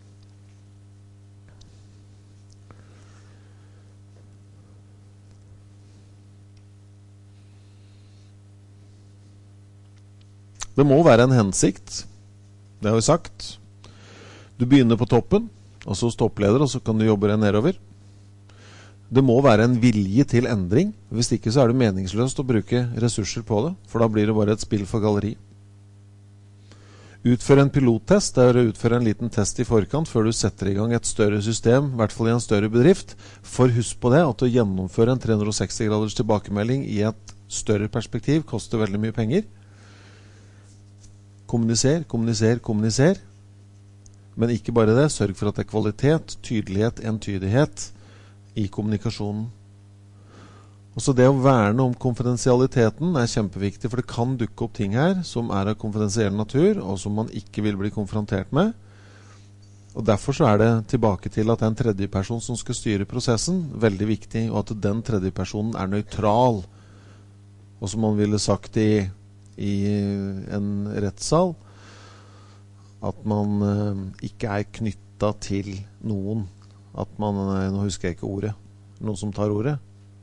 Det må være en hensikt, det har vi sagt. Du begynner på toppen, og så stoppleder, og så kan du jobbe deg nedover. Det må være en vilje til endring, hvis ikke så er det meningsløst å bruke ressurser på det, for da blir det bare et spill for galleri. Utfør en pilottest, det er å utføre en liten test i forkant før du setter i gang et større system, i hvert fall i en større bedrift. For husk på det, at å gjennomføre en tre hundre seksti graders tilbakemelding i et større perspektiv koster veldig mye penger. Kommuniser, kommuniser, kommuniser. Men ikke bare det, sørg for at det er kvalitet, tydelighet, entydighet i kommunikasjonen. Også det å verne om konfidensialiteten er kjempeviktig, for det kan dukke opp ting her som er av konfidensiell natur, og som man ikke vil bli konfrontert med. Og derfor så er det tilbake til at det er en tredje person som skal styre prosessen, veldig viktig, og at den tredje personen er nøytral. Og som man ville sagt i i en rettssal, at man eh, ikke er knyttet til noen, at man, eh, nå husker jeg ikke ordet, noen som tar ordet.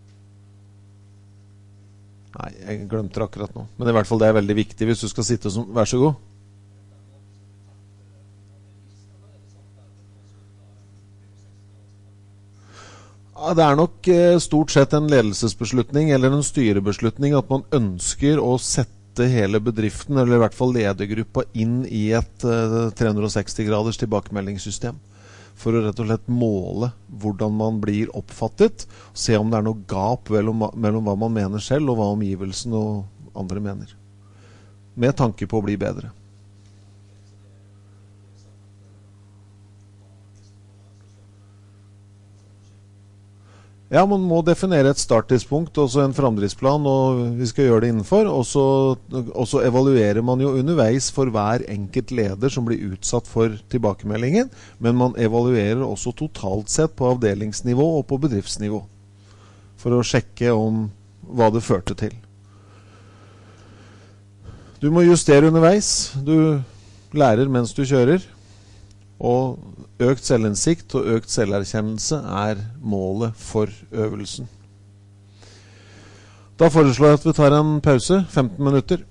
Nei, jeg glemte det akkurat nå, men i hvert fall det er veldig viktig hvis du skal sitte som, vær så god. Ja, det er nok eh, stort sett en ledelsesbeslutning eller en styrebeslutning at man ønsker å sette hele bedriften, eller i hvert fall ledergruppa, inn i et uh, tre hundre seksti graders tilbakemeldingssystem for å rett og slett måle hvordan man blir oppfattet, se om det er noe gap mellom, mellom hva man mener selv og hva omgivelsen og andre mener, med tanke på å bli bedre. Ja, man må definere et starttidspunkt, også en fremdriftsplan, og vi skal gjøre det innenfor, og så, og så evaluerer man jo underveis for hver enkelt leder som blir utsatt for tilbakemeldingen, men man evaluerer også totalt sett på avdelingsnivå og på bedriftsnivå, for å sjekke om hva det førte til. Du må justere underveis, du lærer mens du kjører, og økt selvinnsikt og økt selverkjennelse er målet for øvelsen. Da foreslår jeg at vi tar en pause, femten minutter.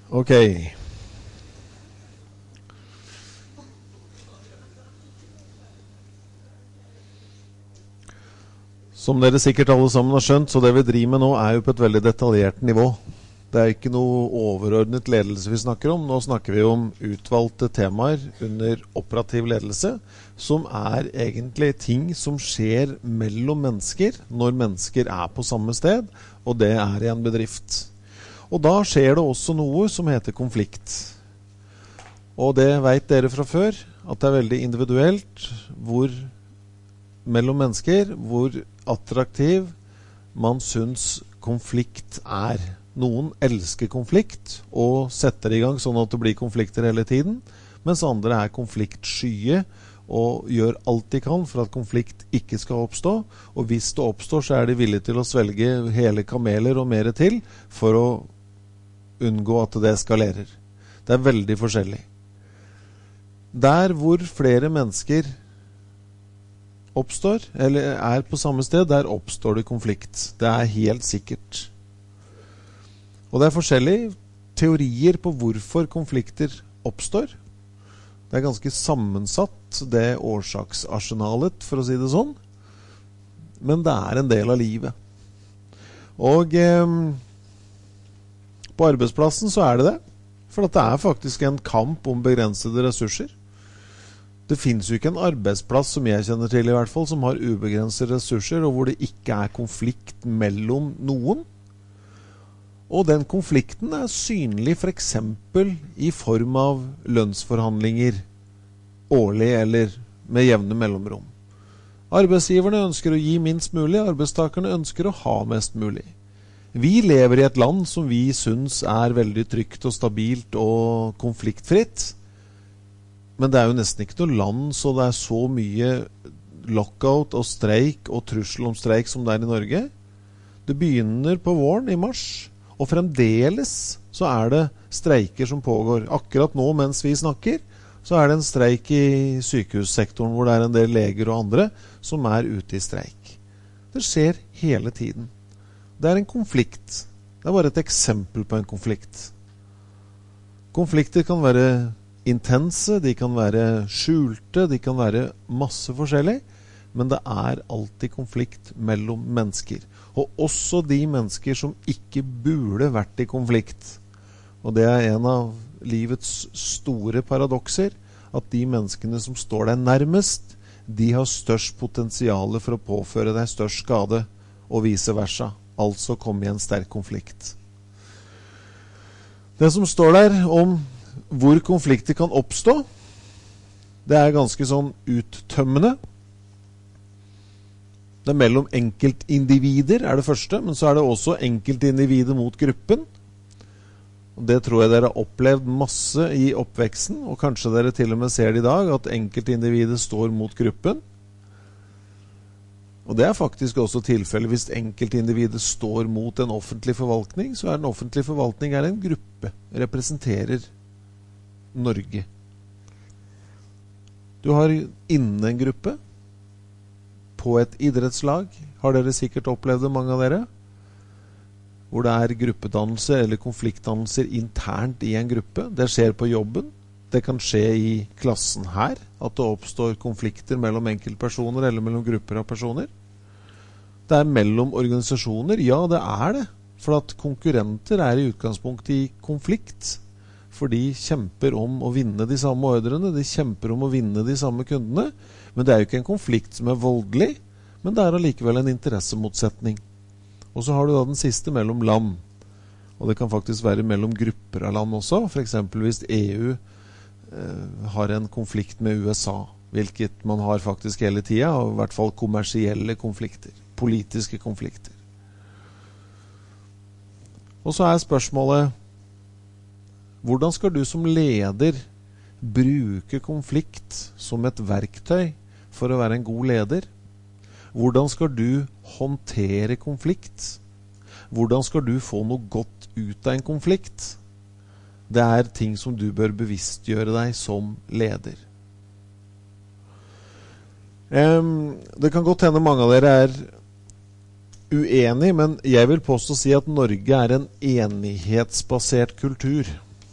Ok. Som dere sikkert alle sammen har skjønt, så det vi driver med nå er jo på et veldig detaljert nivå. Det er ikke noe overordnet ledelse vi snakker om. Nå snakker vi om utvalgte temaer under operativ ledelse, som er egentlig ting som skjer mellom mennesker når mennesker er på samme sted, og det er i en bedrift. Og da skjer det også noe som heter konflikt. Og det vet dere fra før, at det er veldig individuelt hvor mellom mennesker, hvor attraktiv man synes konflikt er. Noen elsker konflikt og setter i gang sånn at det blir konflikter hele tiden, mens andre er konfliktskye og gjør alt de kan for at konflikt ikke skal oppstå. Og hvis det oppstår, så er de villige til å svelge hele kameler og mer til for å unngå at det eskalerer. Det er veldig forskjellig. Der hvor flere mennesker oppstår, eller er på samme sted, der oppstår det konflikt. Det er helt sikkert. Og det er forskjellige teorier på hvorfor konflikter oppstår. Det er ganske sammensatt, det årsaksarsenalet, for å si det sånn. Men det er en del av livet. Og eh, på arbeidsplassen så er det det. For at det er faktisk en kamp om begrensede ressurser. Det finnes jo ikke en arbeidsplass som jeg kjenner til i hvert fall, som har ubegrensede ressurser, og hvor det ikke er konflikt mellom noen. Og den konflikten er synlig for eksempel i form av lønnsforhandlinger, årlig eller med jevne mellomrom. Arbeidsgiverne ønsker å gi minst mulig, arbeidstakerne ønsker å ha mest mulig. Vi lever i et land som vi synes er veldig trygt og stabilt og konfliktfritt, men det er jo nesten ikke noe land så det er så mye lockout og streik og trussel om streik som det er i Norge. Det begynner på våren i mars, og fremdeles så er det streiker som pågår. Akkurat nå mens vi snakker, så er det en streik i sykehussektoren hvor det er en del leger og andre som er ute i streik. Det skjer hele tiden. Det er en konflikt. Det er bare et eksempel på en konflikt. Konflikter kan være intense, de kan være skjulte, de kan være masse forskjellig, men det er alltid konflikt mellom mennesker. Og også de mennesker som ikke burde vært i konflikt. Og det er en av livets store paradokser, at de menneskene som står deg nærmest, de har størst potensiale for å påføre deg størst skade, og vice versa. Altså komme i en sterk konflikt. Det som står der om hvor konflikter kan oppstå, det er ganske sånn uttømmende. Det er mellom enkeltindivider er det første, men så er det også enkeltindivider mot gruppen. Og det tror jeg dere har opplevd masse i oppveksten, og kanskje dere til og med ser det i dag, at enkeltindivider står mot gruppen. Og det er faktisk også tilfellet hvis enkeltindividet står mot en offentlig forvaltning, så er den offentlige forvaltning er en gruppe, representerer Norge. Du har innen en gruppe, på et idrettslag, har dere sikkert opplevd det, mange av dere, hvor det er gruppedannelse eller konfliktdannelser internt i en gruppe. Det skjer på jobben. Det kan skje i klassen her, at det oppstår konflikter mellom enkeltpersoner eller mellom grupper av personer. Det er mellom organisasjoner, ja det er det, for at konkurrenter er i utgangspunktet i konflikt, for de kjemper om å vinne de samme ordrene, de kjemper om å vinne de samme kundene, men det er jo ikke en konflikt som er voldelig, men det er allikevel en interessemotsetning. Og så har du da den siste mellom land, og det kan faktisk være mellom grupper av land også, for eksempel hvis E U eh, har en konflikt med U S A, hvilket man har faktisk hele tiden, og i hvert fall kommersielle konflikter, politiske konflikter. Og så er spørsmålet, hvordan skal du som leder bruke konflikt som et verktøy for å være en god leder? Hvordan skal du håndtere konflikt? Hvordan skal du få noe godt ut av en konflikt? Det er ting som du bør bevisstgjøre deg som leder. Um, det kan godt hende mange av dere er uenig, men jeg vil påstå å si at Norge er en enighetsbasert kultur.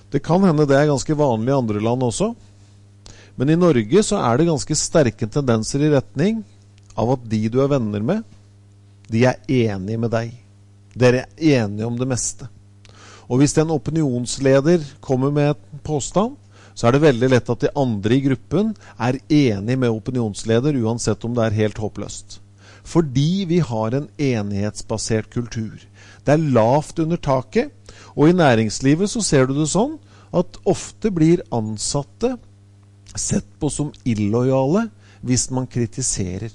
Det kan hende det er ganske vanlig i andre land også. Men i Norge så er det ganske sterke tendenser i retning av at de du er venner med, de er enige med deg. Dere er enige om det meste. Og hvis en opinionsleder kommer med en påstand, så er det veldig lett at de andre i gruppen er enige med opinionsleder, uansett om det er helt håpløst. Fordi vi har en enighetsbasert kultur. Det er lavt under taket, og i næringslivet så ser du det sånn at ofte blir ansatte sett på som illojale hvis man kritiserer.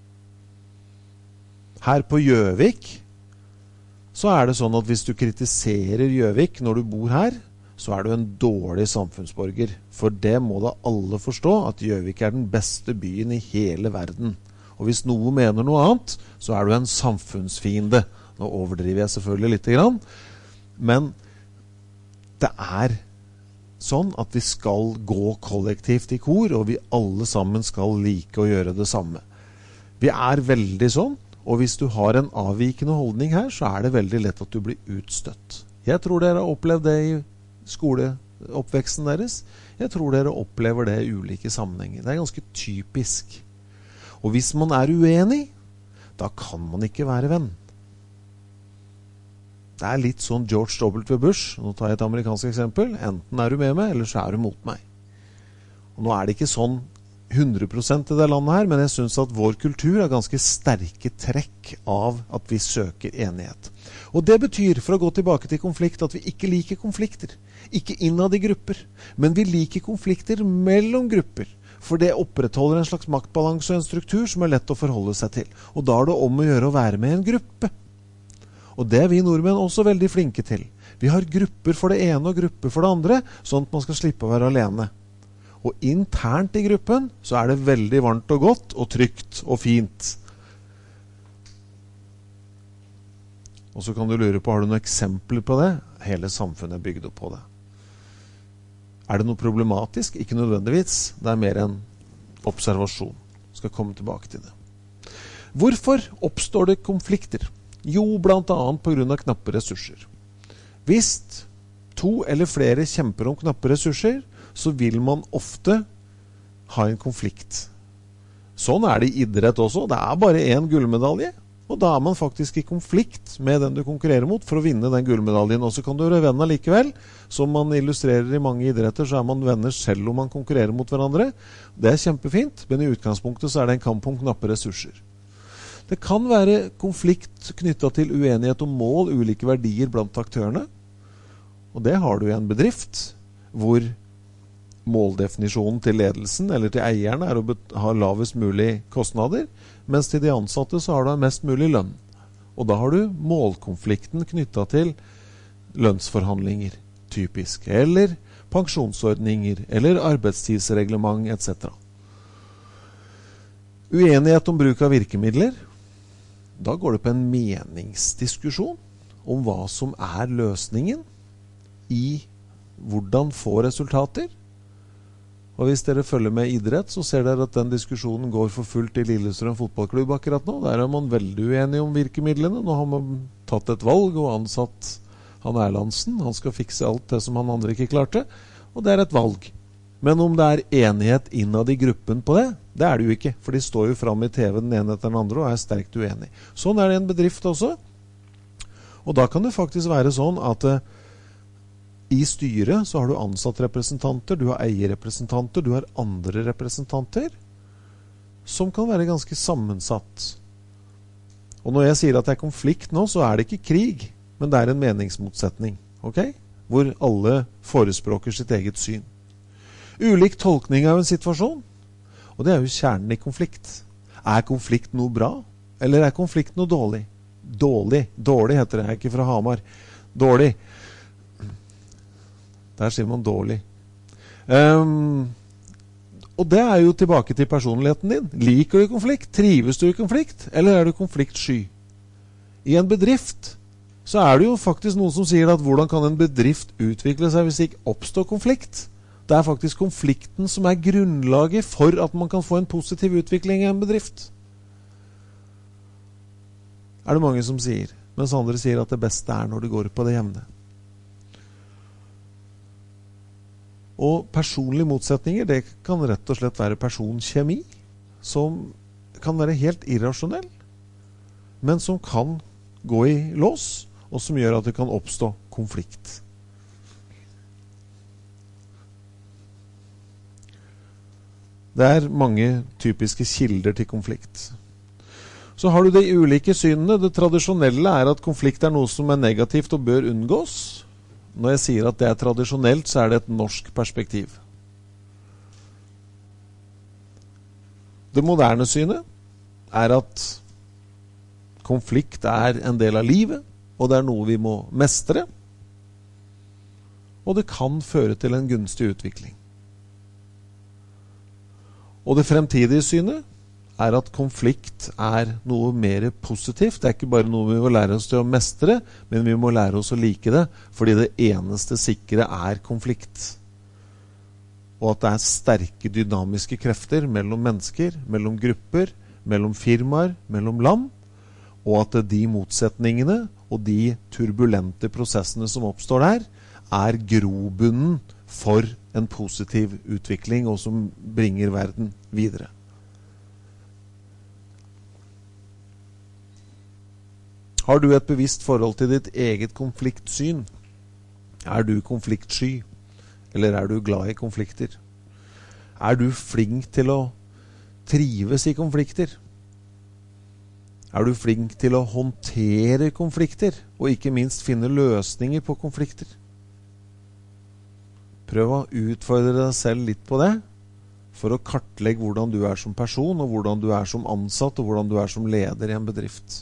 Her på Gjøvik så er det sånn at hvis du kritiserer Gjøvik når du bor her, så er du en dårlig samfunnsborger. For det må da alle forstå, at Gjøvik er den beste byen i hele verden. Og hvis noen mener noe annet, så er du en samfunnsfiende. Nå overdriver jeg selvfølgelig litt grann, men det er sånn at vi skal gå kollektivt i kor, og vi alle sammen skal like å gjøre det samme. Vi er veldig sånn, og hvis du har en avvikende holdning her, så er det veldig lett at du blir utstøtt. Jeg tror dere har opplevd det i skoleoppveksten deres. Jeg tror dere opplever det i ulike sammenhenger. Det er ganske typisk. Og hvis man er uenig, da kan man ikke være venn. Det er litt sånn George W. Bush, nå tar jeg et amerikansk eksempel, enten er du med meg, eller så er du mot meg. Og nå er det ikke sånn hundre prosent i det landet her, men jeg synes at vår kultur er ganske sterke trekk av at vi søker enighet. Og det betyr, for å gå tilbake til konflikt, at vi ikke liker konflikter. Ikke innad i grupper, men vi liker konflikter mellom grupper. For det opprettholder en slags maktbalanse og en struktur som er lett å forholde seg til. Og da er det om å gjøre å være med i en gruppe. Og det er vi nordmenn også veldig flinke til. Vi har grupper for det ene og grupper for det andre, sånn at man skal slippe å være alene. Og internt i gruppen så er det veldig varmt og godt og trygt og fint. Og så kan du lure på, har du noen eksempler på det? Hele samfunnet er bygd opp på det. Er det noe problematisk? Ikke nødvendigvis. Det er mer en observasjon. Jeg skal komme tilbake til det. Hvorfor oppstår det konflikter? Jo, blant annet på grunn av knappe ressurser. Hvis to eller flere kjemper om knappe ressurser, så vil man ofte ha en konflikt. Sånn er det i idrett også. Det er bare en gullmedalje, og da er man faktisk i konflikt med den du konkurrerer mot for å vinne den gullmedaljen. Og så kan du være venner likevel. Som man illustrerer i mange idretter, så er man venner selv om man konkurrerer mot hverandre. Det er kjempefint, men i utgangspunktet så er det en kamp om knappe ressurser. Det kan være konflikt knyttet til uenighet om mål, ulike verdier blant aktørene. Og det har du i en bedrift, hvor måldefinisjonen til ledelsen eller til eieren er å ha lavest mulig kostnader, mens til de ansatte så har du mest mulig lønn. Og da har du målkonflikten knyttet til lønnsforhandlinger, typisk, eller pensjonsordninger, eller arbeidstidsreglement, et cetera. Uenighet om bruk av virkemidler. Da går det på en meningsdiskusjon om hva som er løsningen i hvordan få resultater. Og hvis dere følger med idrett, så ser dere at den diskusjonen går for fullt i Lillestrøm fotballklubb akkurat nå. Der er man veldig uenig om virkemidlene. Nå har man tatt et valg og ansatt han Erlandsen. Han skal fikse alt det som han andre ikke klarte. Og det er et valg. Men om det er enighet innad i gruppen på det, det er det jo ikke. For de står jo frem i T V den ene etter den andre og er sterkt uenig. Sånn er det i en bedrift også. Og da kan det faktisk være sånn at uh, i styret så har du ansatt representanter, du har eierrepresentanter, du har andre representanter som kan være ganske sammensatt. Og når jeg sier at det er konflikt nå, så er det ikke krig, men det er en meningsmotsetning, ok? Hvor alle forespråker sitt eget syn. Ulik tolkning av en situasjon, og det er jo kjernen i konflikt. Er konflikt noe bra, eller er konflikt noe dårlig? Dårlig, dårlig heter det, jeg er ikke fra Hamar. Dårlig. Der sier man dårlig. Um, og det er jo tilbake til personligheten din. Liker du konflikt? Trives du i konflikt? Eller er du konfliktsky? I en bedrift så er det jo faktisk noen som sier at hvordan kan en bedrift utvikle seg hvis det ikke oppstår konflikt? Det er faktisk konflikten som er grunnlaget for at man kan få en positiv utvikling i en bedrift. Er det mange som sier. Mens andre sier at det beste er når det går på det jevne. Og personlige motsetninger, det kan rett og slett være personkjemi, som kan være helt irrasjonell, men som kan gå i lås, og som gjør at det kan oppstå konflikt. Det er mange typiske kilder til konflikt. Så har du de ulike synene. Det tradisjonelle er at konflikt er noe som er negativt og bør unngås. Når jeg sier at det er tradisjonelt, så er det et norsk perspektiv. Det moderne synet er at konflikt er en del av livet, og det er noe vi må mestre. Og det kan føre til en gunstig utvikling. Og det fremtidige synet er at konflikt er noe mer positivt. Det er ikke bare noe vi må lære oss til å mestre, men vi må lære oss å like det, fordi det eneste sikre er konflikt. Og at det er sterke dynamiske krefter mellom mennesker, mellom grupper, mellom firmaer, mellom land, og at de motsetningene og de turbulente prosessene som oppstår der, er grobunnen for en positiv utvikling, og som bringer verden videre. Har du et bevisst forhold til ditt eget konfliktsyn? Er du konfliktsky? Eller er du glad i konflikter? Er du flink til å trives i konflikter? Er du flink til å håndtere konflikter, og ikke minst finne løsninger på konflikter? Prøv å utfordre deg selv litt på det, for å kartlegge hvordan du er som person, og hvordan du er som ansatt, og hvordan du er som leder i en bedrift.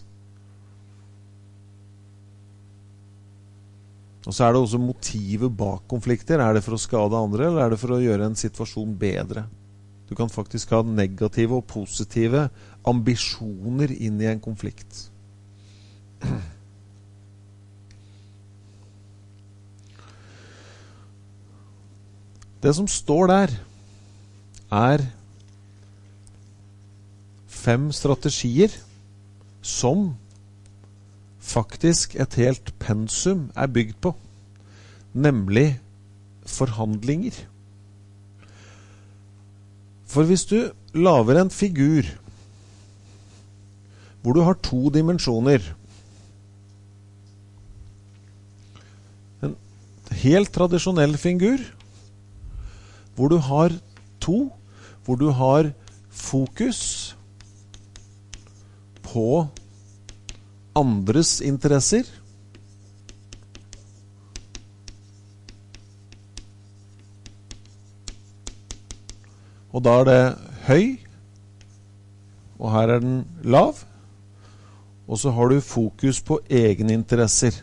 Og så er det også motivet bak konflikter. Er det for å skade andre, eller er det for å gjøre en situasjon bedre? Du kan faktisk ha negative og positive ambisjoner inn i en konflikt. Det som står der, er fem strategier som faktisk et helt pensum er bygd på, nemlig forhandlinger. For hvis du lager en figur hvor du har to dimensjoner, en helt tradisjonell figur, hvor du har to, hvor du har fokus på andres interesser, og da er det høy, og her er den lav, og så har du fokus på egne interesser.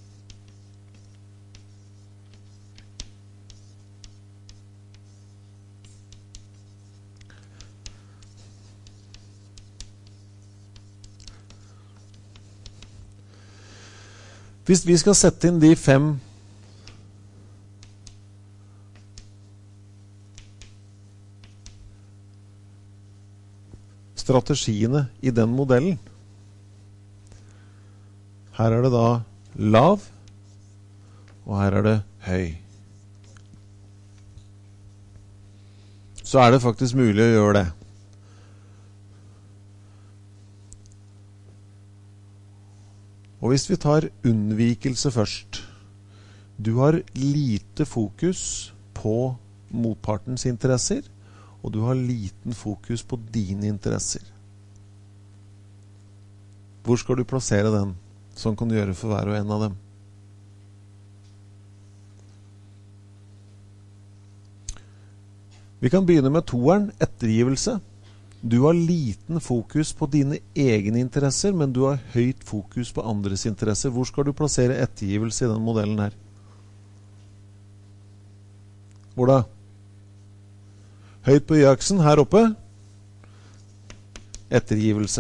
Hvis vi skal sette inn de fem strategiene i den modellen, her er det da lav, og her er det høy. Så er det faktisk mulig å gjøre det. Og hvis vi tar unnvikelse først, du har lite fokus på motpartens interesser, og du har liten fokus på dine interesser. Hvor skal du plassere den? Sånn kan du gjøre for hver og en av dem. Vi kan begynne med toeren, ettergivelse. Du har liten fokus på dine egne interesser, men du har høyt fokus på andres interesser. Hvor skal du plassere ettergivelse i den modellen her? Hvor da? Høyt på y-aksen, her oppe. Ettergivelse.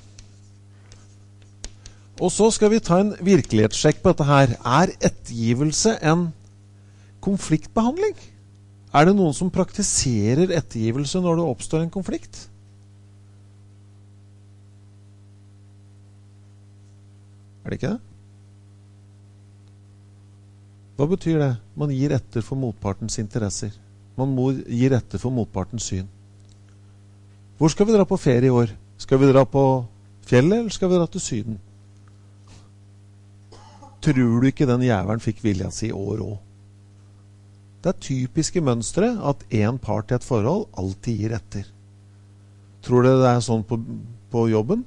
Og så skal vi ta en virkelighetssjekk på dette her. Er ettergivelse en konfliktbehandling? Er det noen som praktiserer ettergivelse når det oppstår en konflikt? Er det ikke det? Hva betyr det? Man gir etter for motpartens interesser. Man må gir etter for motpartens syn. Hvor skal vi dra på ferie i år? Skal vi dra på fjellet, eller skal vi dra til Syden? Tror du ikke den jævelen fikk vilja si i år også? Det er typiske mønstre at en part i et forhold alltid gir etter. Tror du det er sånn på, på jobben?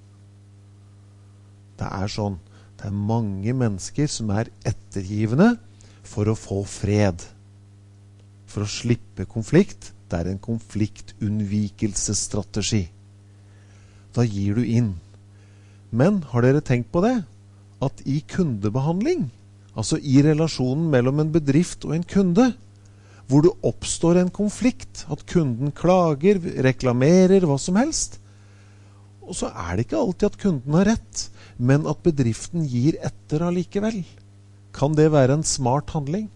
Det er sånn. Det er mange mennesker som er ettergivende for å få fred. For å slippe konflikt. Det er en konfliktunnvikelsesstrategi. Da gir du inn. Men har dere tenkt på det? At i kundebehandling, altså i relasjonen mellom en bedrift og en kunde, hvor det oppstår en konflikt, at kunden klager, reklamerer, hva som helst, og så er det ikke alltid at kunden har rett, men at bedriften gir etter allikevel. Kan det være en smart handling?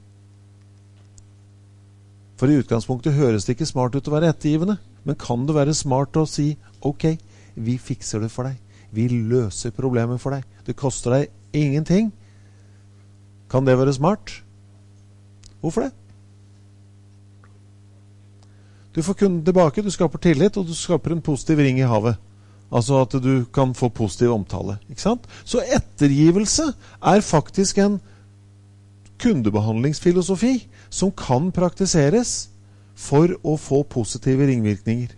For i utgangspunktet høres det ikke smart ut å være ettergivende, men kan det være smart å si, ok, vi fikser det for deg. Vi løser problemet for deg. Det koster deg ingenting. Kan det være smart? Hvorfor det? Du får kunden tilbake, du skaper tillit, og du skaper en positiv ring i havet. Altså at du kan få positiv omtale. Ikke sant? Så ettergivelse er faktisk en kundebehandlingsfilosofi som kan praktiseres for å få positive ringvirkninger.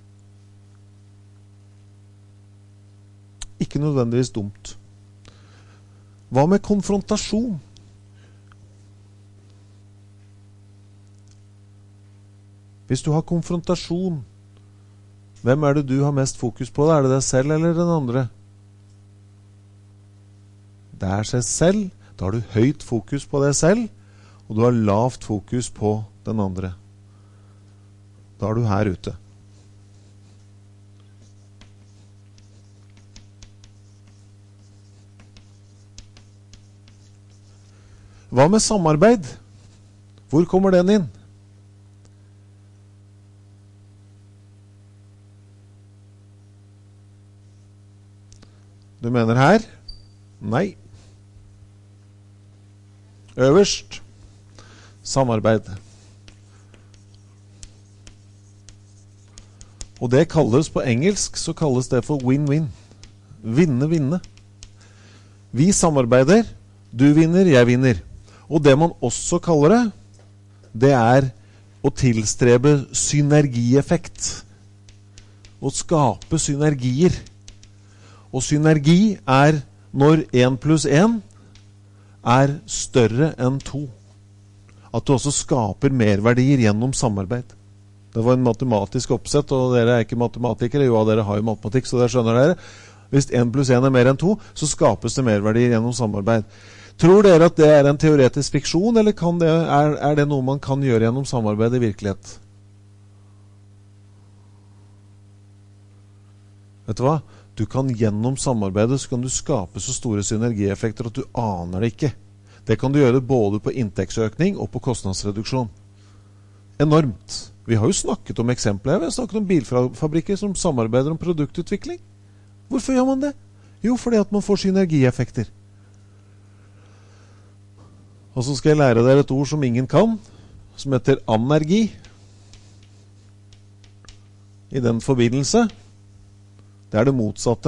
Ikke nødvendigvis dumt. Hva med konfrontasjon? Hvis du har konfrontasjon, hvem er det du har mest fokus på? Er det deg selv eller den andre? Det er seg selv. Da har du høyt fokus på deg selv, og du har lavt fokus på den andre. Da er du her ute. Hva med samarbeid? Hvor kommer den inn? Du mener her? Nei. Øverst. Samarbeid. Og det kalles på engelsk, så kalles det for win-win. Vinne-vinne. Vi samarbeider, du vinner, jeg vinner. Og det man også kaller det, det er å tilstrebe synergieffekt. Å skape synergier. Og synergi er når en pluss en er større enn to. At du også skaper merverdier gjennom samarbeid. Det var en matematisk oppsett, og dere er ikke matematikere. Jo, dere har jo matematikk, så det skjønner dere. Hvis en pluss en er mer enn to, så skapes det merverdier gjennom samarbeid. Tror dere at det er en teoretisk fiksjon, eller kan det, er, er det noe man kan gjøre gjennom samarbeid i virkelighet? Vet du hva? Du kan gjennom samarbeidet så kan du skape så store synergieffekter at du aner det ikke. Det kan du gjøre både på inntektsøkning og på kostnadsreduksjon. Enormt. Vi har jo snakket om eksempler. Vi har snakket om bilfabrikker som samarbeider om produktutvikling. Hvorfor gjør man det? Jo, fordi at man får synergieffekter. Og så skal jeg lære dere et ord som ingen kan, som heter anergi. I den forbindelse det er det motsatte.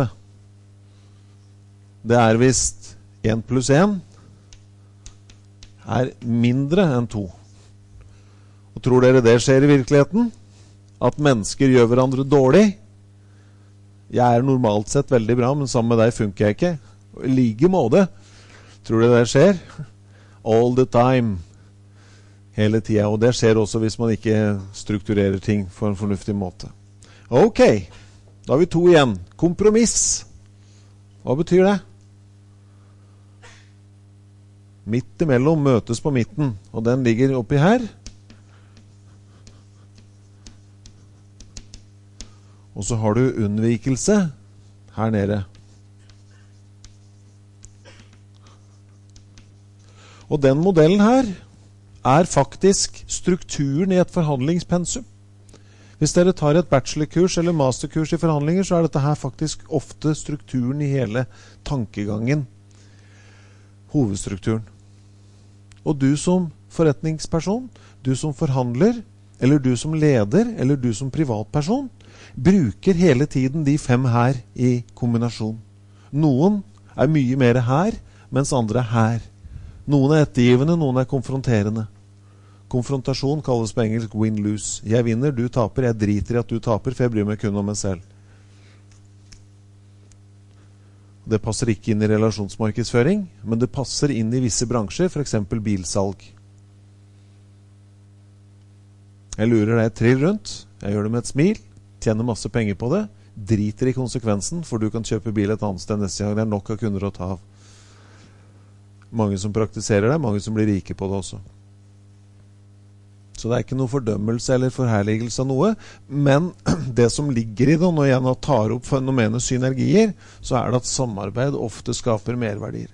Det er hvis en pluss en er mindre enn to. Og tror dere det skjer i virkeligheten? At mennesker gjør hverandre dårlig? Jeg er normalt sett veldig bra, men sammen med deg funker jeg ikke. Og i like måte. Tror dere det skjer? All the time. Hele tiden. Og det skjer også hvis man ikke strukturerer ting på en fornuftig måte. Ok. Da har vi to igjen. Kompromiss. Hva betyr det? Midt imellom møtes på midten, og den ligger oppi her. Og så har du unnvikelse her nede. Og den modellen her er faktisk strukturen i et forhandlingspensum. Hvis dere tar et bachelorkurs eller masterkurs i forhandlinger, så er dette her faktisk ofte strukturen i hele tankegangen. Hovedstrukturen. Og du som forretningsperson, du som forhandler, eller du som leder, eller du som privatperson, bruker hele tiden de fem her i kombinasjon. Noen er mye mer her, mens andre er her. Noen er ettergivende, noen er konfronterende. Konfrontasjon kalles på engelsk win-lose. Jeg vinner, du taper, jeg driter i at du taper, for jeg bryr meg kun om meg selv. Det passer ikke inn i relasjonsmarkedsføring, men det passer inn i visse bransjer, for eksempel bilsalg. Jeg lurer deg trill rundt, jeg gjør det med et smil, tjener masse penger på det, driter i konsekvensen, for du kan kjøpe bil et annet sted neste gang. Det er nok av kunder å ta av. Mange som praktiserer det, mange som blir rike på det også. Så det er ikke noe fordømmelse eller forherligelse av noe, men det som ligger i det, når jeg nå tar opp fenomenet synergier, så er det at samarbeid ofte skaper merverdier.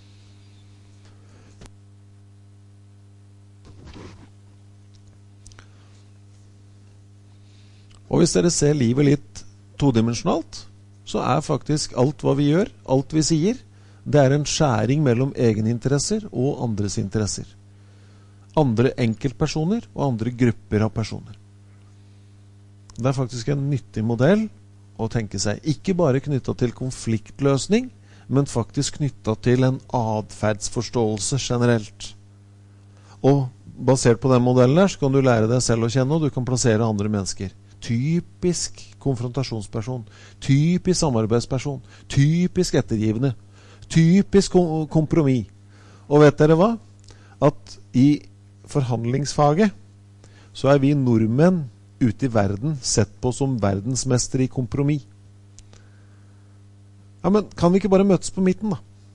Og hvis dere ser livet litt todimensjonalt, så er faktisk alt hva vi gjør, alt vi sier, det er en skjæring mellom egeninteresser og andres interesser. Andre enkeltpersoner og andre grupper av personer. Det er faktisk en nyttig modell å tenke seg. Ikke bare knyttet til konfliktløsning, men faktisk knyttet til en adferdsforståelse generelt. Og basert på den modellen her, så kan du lære deg selv å kjenne, og du kan plassere andre mennesker. Typisk konfrontasjonsperson, typisk samarbeidsperson, typisk ettergivende, typisk kompromiss. Og vet dere hva? At i forhandlingsfaget så er vi nordmenn ute i verden sett på som verdensmester i kompromiss. Ja, men kan vi ikke bare møtes på midten da?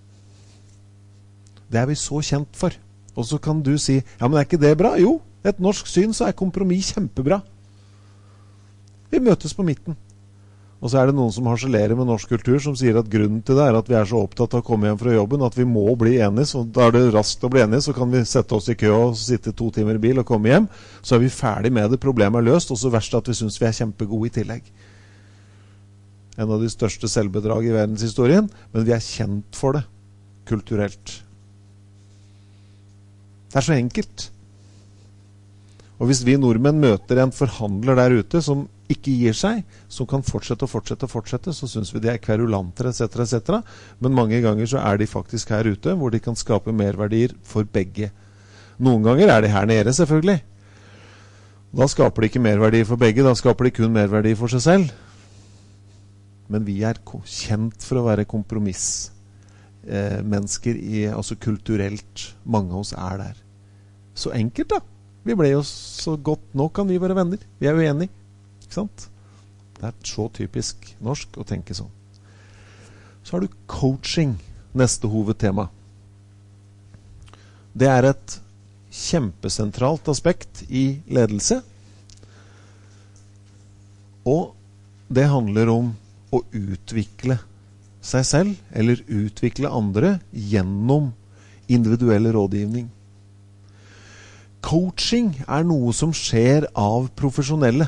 Det er vi så kjent for. Og så kan du si, ja, men er ikke det bra? Jo, et norsk syn så er kompromiss kjempebra. Vi møtes på midten. Og så er det noen som harselerer med norsk kultur, som sier at grunnen til det er at vi er så opptatt av å komme hjem fra jobben, at vi må bli enige, så da er det raskt å bli enige, så kan vi sette oss i kø og sitte to timer i bil og komme hjem, så er vi ferdig med det, problemet er løst, og så verst at vi synes vi er kjempegode i tillegg. En av de største selvbedrag i verdenshistorien, men vi er kjent for det, kulturelt. Det er så enkelt. Og hvis vi nordmenn møter en forhandler der ute som ikke gir seg, som kan fortsette og fortsette og fortsette, så synes vi de er kverulanter, et cetera et cetera. Men mange ganger så er de faktisk her ute, hvor de kan skape merverdier for begge. Noen ganger er de her nede, selvfølgelig. Da skaper de ikke merverdier for begge, da skaper de kun merverdier for seg selv. Men vi er kjent for å være kompromiss. Eh, mennesker, i, altså kulturelt, mange av oss er der. Så enkelt da. Vi ble jo så godt, nå kan vi være venner. Vi er jo enige. Ikke sant? Det er så typisk norsk å tenke sånn. Så har du coaching, neste hovedtema. Det er et kjempesentralt aspekt i ledelse. Og det handler om å utvikle seg selv, eller utvikle andre gjennom individuell rådgivning. Coaching er noe som skjer av profesjonelle.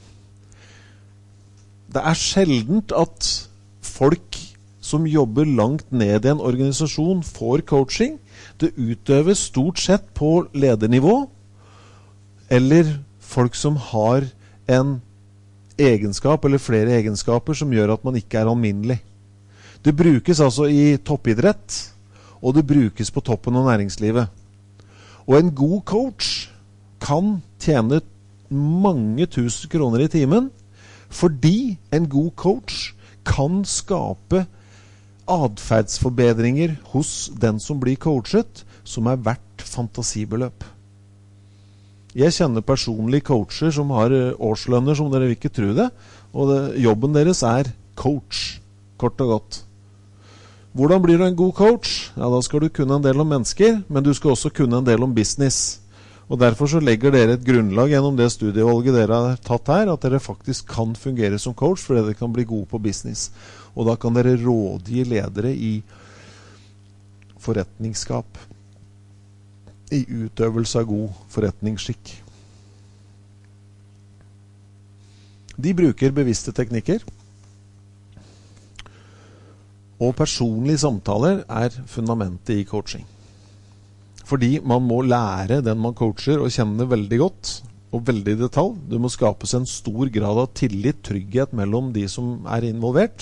Det er sjeldent at folk som jobber langt ned i en organisasjon får coaching. Det utøves stort sett på ledernivå, eller folk som har en egenskap eller flere egenskaper som gjør at man ikke er alminnelig. Det brukes altså i toppidrett, og det brukes på toppen av næringslivet. Og en god coach kan tjene mange tusen kroner i timen, fordi en god coach kan skape adferdsforbedringer hos den som blir coachet, som er verdt fantasibeløp. Jeg kjenner personlig coacher som har årslønner som dere vil ikke tro det, og det, jobben deres er coach, kort og godt. Hvordan blir du en god coach? Ja, da skal du kunne en del om mennesker, men du skal også kunne en del om business. Og derfor så legger dere et grunnlag gjennom det studievalget dere har tatt her, at dere faktisk kan fungere som coach, fordi dere kan bli gode på business. Og da kan dere rådgi ledere i forretningsskap, i utøvelse av god forretningsskikk. De bruker bevisste teknikker, og personlige samtaler er fundamentet i coaching. Fordi man må lære den man coacher å kjenne veldig godt, og veldig i detalj. Du må skapes en stor grad av tillit, trygghet mellom de som er involvert.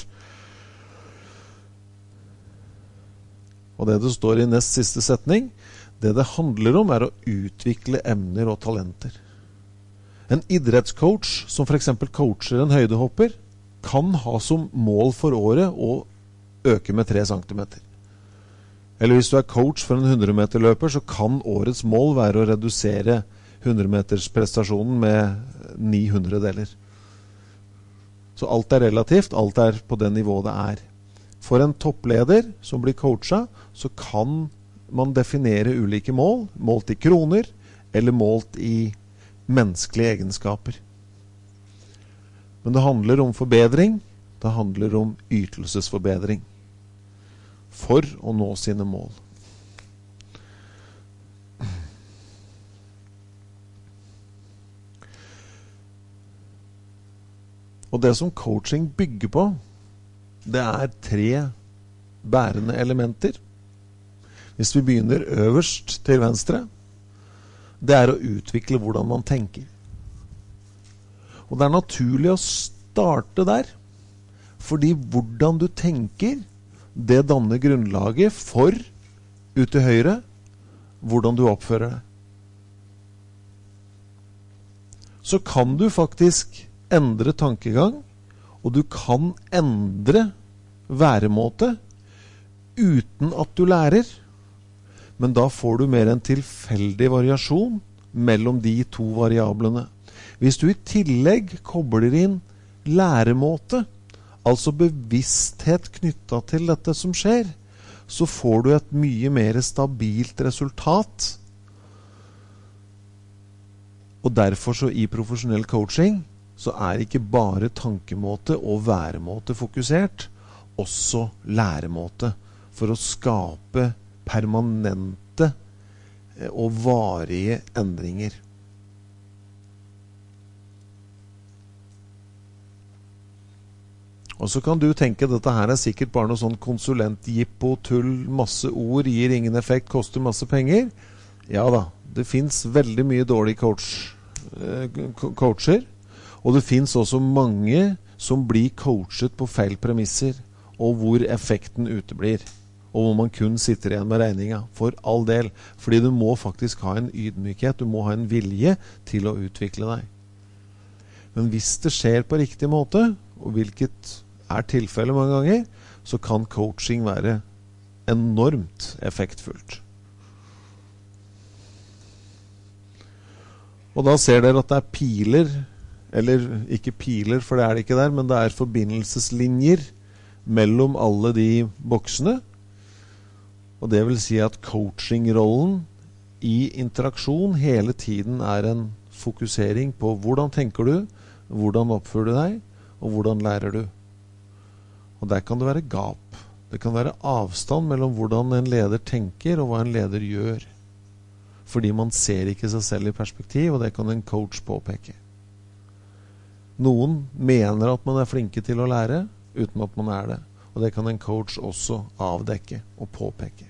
Og det det står i nest siste setning, det det handler om er å utvikle emner og talenter. En idrettscoach som for eksempel coacher en høydehopper, kan ha som mål for året å øke med tre centimeter. Eller hvis du er coach for en hundre meter løper, så kan årets mål være å redusere hundre meters prestasjonen med ni hundredeler. Så alt er relativt, alt er på det nivået det er. For en toppleder som blir coachet, så kan man definere ulike mål, målt i kroner, eller målt i menneskelige egenskaper. Men det handler om forbedring, det handler om ytelsesforbedring, for å nå sine mål. Og det som coaching bygger på, det er tre bærende elementer. Hvis vi begynner øverst til venstre, det er å utvikle hvordan man tenker. Og det er naturlig å starte der, fordi hvordan du tenker, det danner grunnlaget for, ut til høyre, hvordan du oppfører deg. Så kan du faktisk endre tankegang, og du kan endre væremåte uten at du lærer, men da får du mer en tilfeldig variasjon mellom de to variablene. Hvis du i tillegg kobler inn læremåte, altså bevissthet knyttet til dette som skjer, så får du et mye mer stabilt resultat. Og derfor så i profesjonell coaching, så er ikke bare tankemåte og væremåte fokusert, også læremåte, for å skape permanente og varige endringer. Og så kan du tenke at dette her er sikkert bare noe sånn konsulent-jippo, tull, masse ord, gir ingen effekt, koster masse penger. Ja da, det finnes veldig mye dårlige coach, eh, coacher, og det finnes også mange som blir coachet på feil premisser, og hvor effekten uteblir, og hvor man kun sitter igjen med regninga, for all del, fordi du må faktisk ha en ydmykhet, du må ha en vilje til å utvikle deg. Men hvis det skjer på riktig måte, og hvilket er tilfellet mange ganger, så kan coaching være enormt effektfullt. Og da ser dere at det er piler, eller ikke piler, for det er det ikke der, men det er forbindelseslinjer mellom alle de boksene. Og det vil si at coachingrollen i interaksjon hele tiden er en fokusering på hvordan tenker du, hvordan oppfører du deg, og hvordan lærer du. Og der kan det være gap. Det kan være avstand mellom hvordan en leder tenker og hva en leder gjør. Fordi man ser ikke seg selv i perspektiv, og det kan en coach påpeke. Noen mener at man er flinke til å lære, uten at man er det. Og det kan en coach også avdekke og påpeke.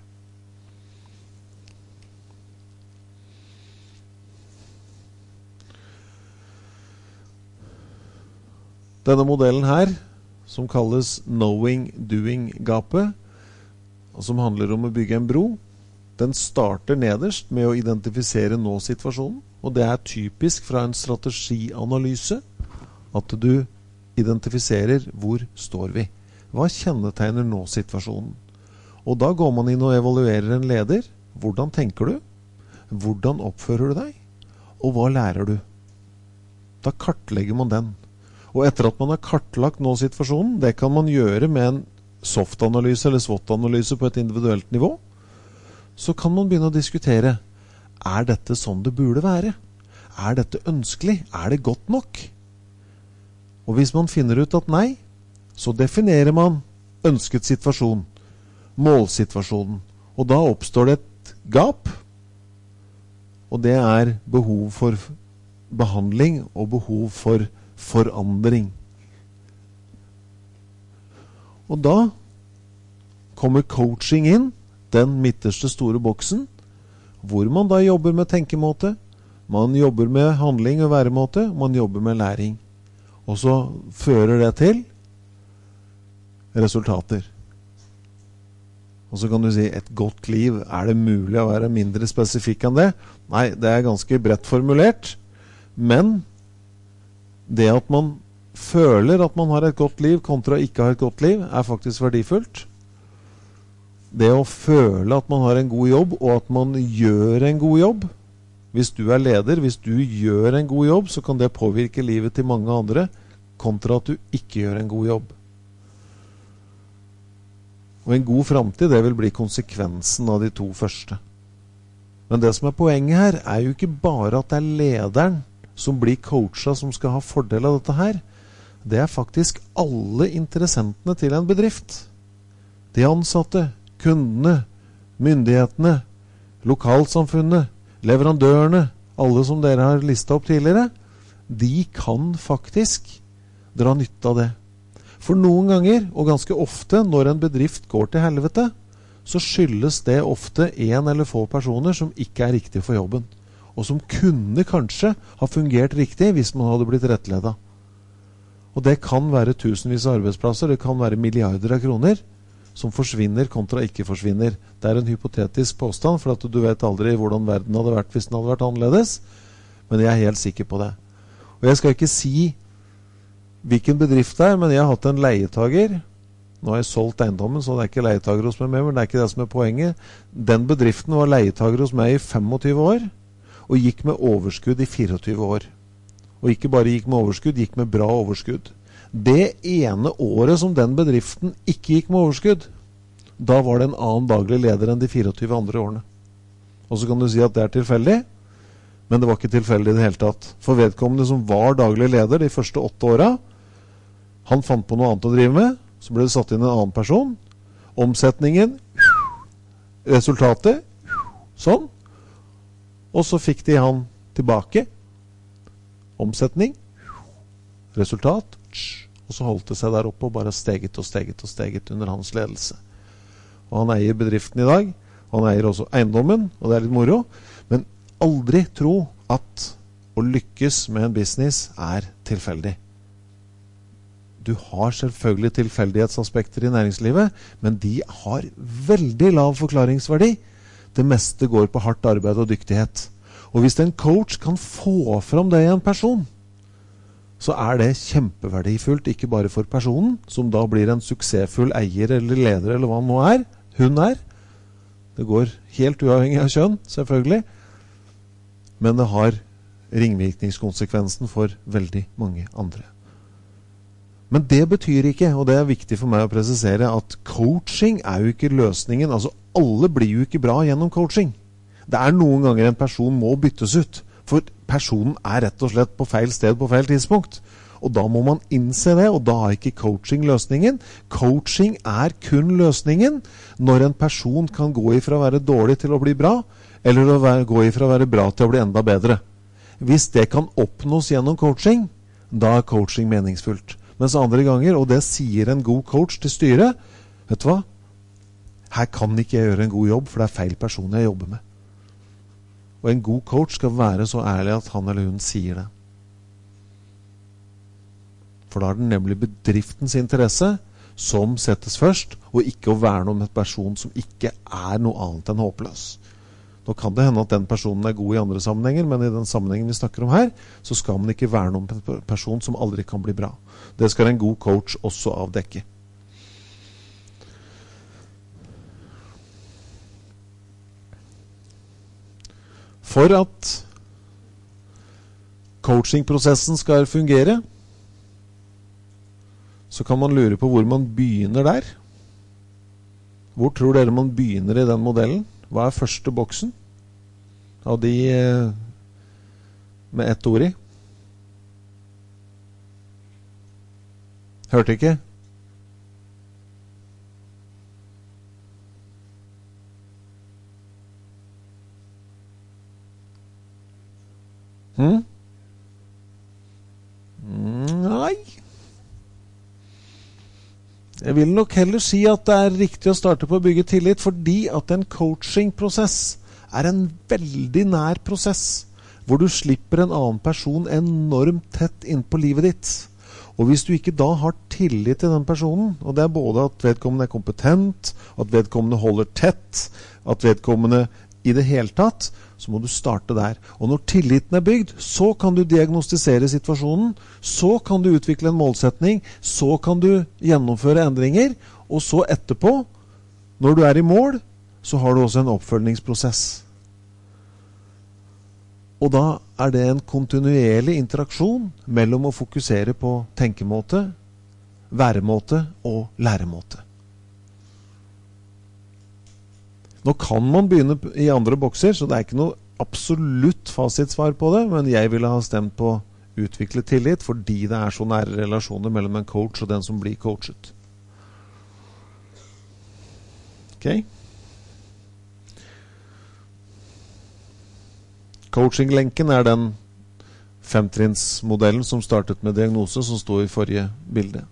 Denne modellen her, som kalles knowing-doing-gapet, og som handler om å bygge en bro, den starter nederst med å identifisere nå-situasjonen, og det er typisk fra en strategianalyse at du identifiserer hvor står vi. Hva kjennetegner nå-situasjonen? Og da går man inn og evaluerer en leder. Hvordan tenker du? Hvordan oppfører du deg? Og hva lærer du? Da kartlegger man den. Og etter at man har kartlagt nå-situasjonen, det kan man gjøre med en soft-analyse eller SWOT-analyse på et individuelt nivå, så kan man begynne å diskutere, er dette sånn det burde være? Er dette ønskelig? Er det godt nok? Og hvis man finner ut at nei, så definerer man ønsket situasjon, målsituasjonen, og da oppstår det et gap, og det er behov for behandling og behov for forandring. Og da kommer coaching inn, den midterste store boksen, hvor man da jobber med tenkemåte, man jobber med handling og væremåte, man jobber med læring. Og så fører det til resultater. Og så kan du si, et godt liv, er det mulig å være mindre spesifikk enn det? Nei, det er ganske bredt formulert, men det at man føler at man har et godt liv kontra ikke har et godt liv, er faktisk verdifullt. Det å føle at man har en god jobb, og at man gjør en god jobb. Hvis du er leder, hvis du gjør en god jobb, så kan det påvirke livet til mange andre, kontra at du ikke gjør en god jobb. Og en god fremtid, det vil bli konsekvensen av de to første. Men det som er poenget her, er jo ikke bare at det er lederen som blir coachet som skal ha fordel av dette her. Det er faktisk alle interessentene til en bedrift. De ansatte, kundene, myndighetene, lokalsamfunnet, leverandørene, alle som dere har listet opp tidligere, de kan faktisk dra nytte av det. For noen ganger, og ganske ofte, når en bedrift går til helvete, så skyldes det ofte en eller få personer som ikke er riktig for jobben, og som kunne kanskje ha fungert riktig hvis man hadde blitt rettledet. Og det kan være tusenvis av arbeidsplasser, det kan være milliarder av kroner som forsvinner kontra ikke forsvinner. Det er en hypotetisk påstand, for at du vet aldri hvordan verden hadde vært hvis den hadde vært annerledes, men jeg er helt sikker på det. Og jeg skal ikke si hvilken bedrift det er, men jeg har hatt en leietager. Nå har jeg solgt eiendommen, så det er ikke leietager hos meg med, men det er ikke det som er poenget. Den bedriften var leietager hos meg i femogtyve år, og gikk med overskudd i fireogtyve år. Og ikke bare gikk med overskudd, gikk med bra overskudd. Det ene året som den bedriften ikke gikk med overskudd, da var det en annen daglig leder enn de fireogtyve andre årene. Og så kan du si at det er tilfeldig, men det var ikke tilfeldig i det hele tatt. For vedkommende som var daglig leder de første åtte åra, han fant på noe annet å drive med, så ble det satt inn en annen person. Omsetningen, resultatet, sånn. Og så fikk de han tilbake. Omsetning, resultat, og så holdt det seg der oppe og bare steget og steget og steget under hans ledelse. Og han eier bedriften i dag, og han eier også eiendommen, og det er litt moro, men aldri tro at å lykkes med en business er tilfeldig. Du har selvfølgelig tilfeldighetsaspekter i næringslivet, men de har veldig lav forklaringsverdi. Det meste går på hardt arbeid og dyktighet. Og hvis en coach kan få fram det i en person, så er det kjempeverdifullt, ikke bare for personen, som da blir en suksessfull eier eller leder eller hva han nå er. Hun er. Det går helt uavhengig av kjønn, selvfølgelig. Men det har ringvirkningskonsekvensen for veldig mange andre. Men det betyr ikke, og det er viktig for meg å presisere, at coaching er jo ikke løsningen. Altså, alle blir jo ikke bra gjennom coaching. Det er noen ganger en person må byttes ut, for personen er rett og slett på feil sted på feil tidspunkt. Og da må man innse det, og da er ikke coaching løsningen. Coaching er kun løsningen når en person kan gå ifra å være dårlig til å bli bra, eller å være, gå ifra å være bra til å bli enda bedre. Hvis det kan oppnås gjennom coaching, da er coaching meningsfullt. Mens andre ganger, og det sier en god coach til styret, vet du hva? Her kan ikke jeg gjøre en god jobb, for det er feil person jeg jobber med. Og en god coach skal være så ærlig at han eller hun sier det. For da er det nemlig bedriftens interesse som settes først, og ikke å verne om en person som ikke er noe annet enn håpløs. Nå kan det hende at den personen er god i andre sammenhenger, men i den sammenhengen vi snakker om her, så skal man ikke verne om en person som aldri kan bli bra. Det skal en god coach også avdekke. For at coachingprosessen skal fungere, så kan man lure på hvor man begynner der. Hvor tror dere man begynner i den modellen? Hva er første boksen av de eh, med ett ord i? Hørte ikke? Hm? Nei. Jeg vil nok heller si at det er riktig å starte på å bygge tillit, fordi at en coachingprosess er en veldig nær prosess, hvor du slipper en annen person enormt tett inn på livet ditt. Og hvis du ikke da har tillit til den personen, og det er både at vedkommende er kompetent, at vedkommende holder tett, at vedkommende i det hele tatt, så må du starte der. Og når tilliten er bygd, så kan du diagnostisere situasjonen, så kan du utvikle en målsetning, så kan du gjennomføre endringer, og så etterpå, når du er i mål, så har du også en oppfølgingsprosess. Og da er det en kontinuerlig interaksjon mellom å fokusere på tenkemåte, væremåte og læremåte. Nå kan man begynne i andre bokser, så det er ikke noe absolutt fasitsvar på det, men jeg ville ha stemt på utvikle tillit, fordi det er så nære relasjoner mellom en coach og den som blir coachet. Ok? Coaching-lenken er den femtrinnsmodellen som startet med diagnose, som stod i forrige bilde.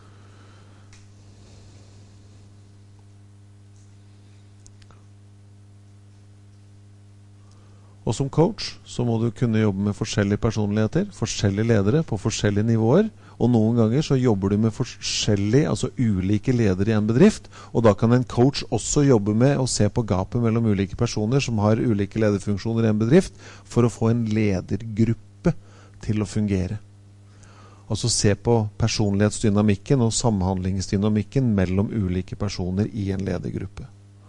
Og som coach så må du kunne jobbe med forskjellige personligheter, forskjellige ledere på forskjellige nivåer, og noen ganger så jobber du med forskjellige, altså ulike ledere i en bedrift, og da kan en coach også jobbe med å se på gapet mellom ulike personer som har ulike lederfunksjoner i en bedrift, for å få en ledergruppe til å fungere. Altså se på personlighetsdynamikken og samhandlingsdynamikken mellom ulike personer i en ledergruppe.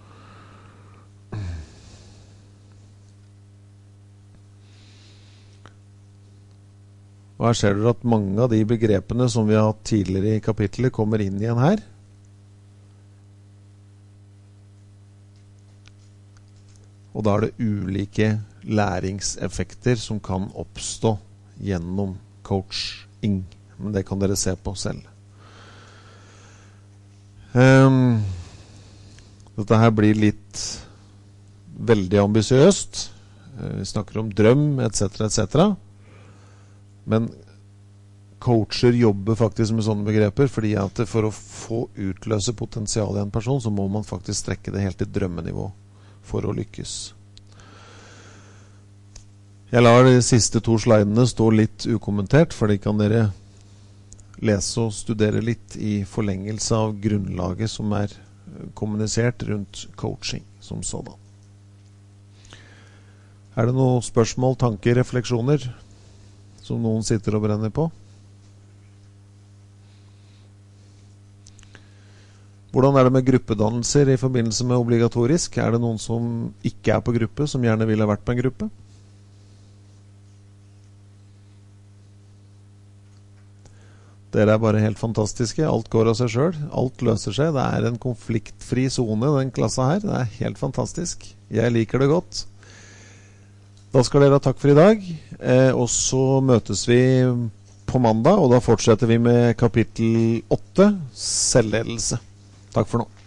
Og her ser dere at mange av de begrepene som vi har hatt tidligere i kapitlet kommer inn igjen her. Og da er det ulike læringseffekter som kan oppstå gjennom coaching. Men det kan dere se på selv. Um, dette her blir litt veldig ambisiøst. Uh, vi snakker om drøm, et cetera, et cetera. Men coacher jobber faktisk med sånne begreper, fordi at for å få utløse potensial i en person, så må man faktisk strekke det helt til drømmenivå for å lykkes. Jeg lar de siste to slidene stå litt ukommentert, for de kan dere lese og studere litt i forlengelse av grunnlaget som er kommunisert rundt coaching som sådan. Er det noen spørsmål, tanker, refleksjoner som noen sitter og brenner på? Hvordan er det med gruppedannelser i forbindelse med obligatorisk? Er det noen som ikke er på gruppe, som gjerne ville vært på en gruppe? Dere er bare helt fantastiske. Alt går av seg selv. Alt løser seg. Det er en konfliktfri zone, den klassen her. Det er helt fantastisk. Jeg liker det godt. Da skal dere ha takk for i dag, eh, og så møtes vi på mandag, og da fortsetter vi med kapittel åtte, selvledelse. Takk for nå.